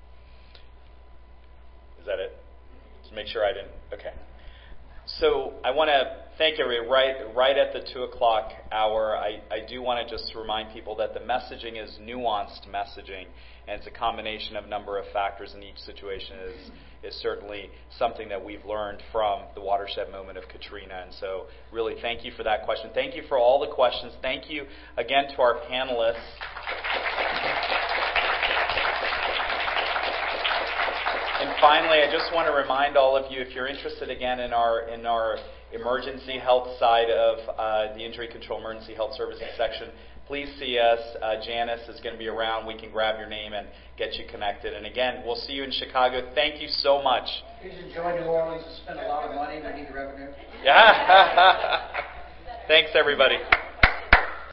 Is that it? To make sure I didn't. Okay. So I want to thank everybody. Right at the 2:00 hour, I do want to just remind people that the messaging is nuanced messaging, and it's a combination of a number of factors, and each situation is certainly something that we've learned from the watershed moment of Katrina. And so really thank you for that question. Thank you for all the questions. Thank you again to our panelists. And finally, I just want to remind all of you, if you're interested again in our emergency health side of the Injury Control Emergency Health Services section, please see us. Janice is going to be around. We can grab your name and get you connected. And again, we'll see you in Chicago. Thank you so much. Please enjoy New Orleans and spend a lot of money. We need the revenue. Yeah. Thanks, everybody.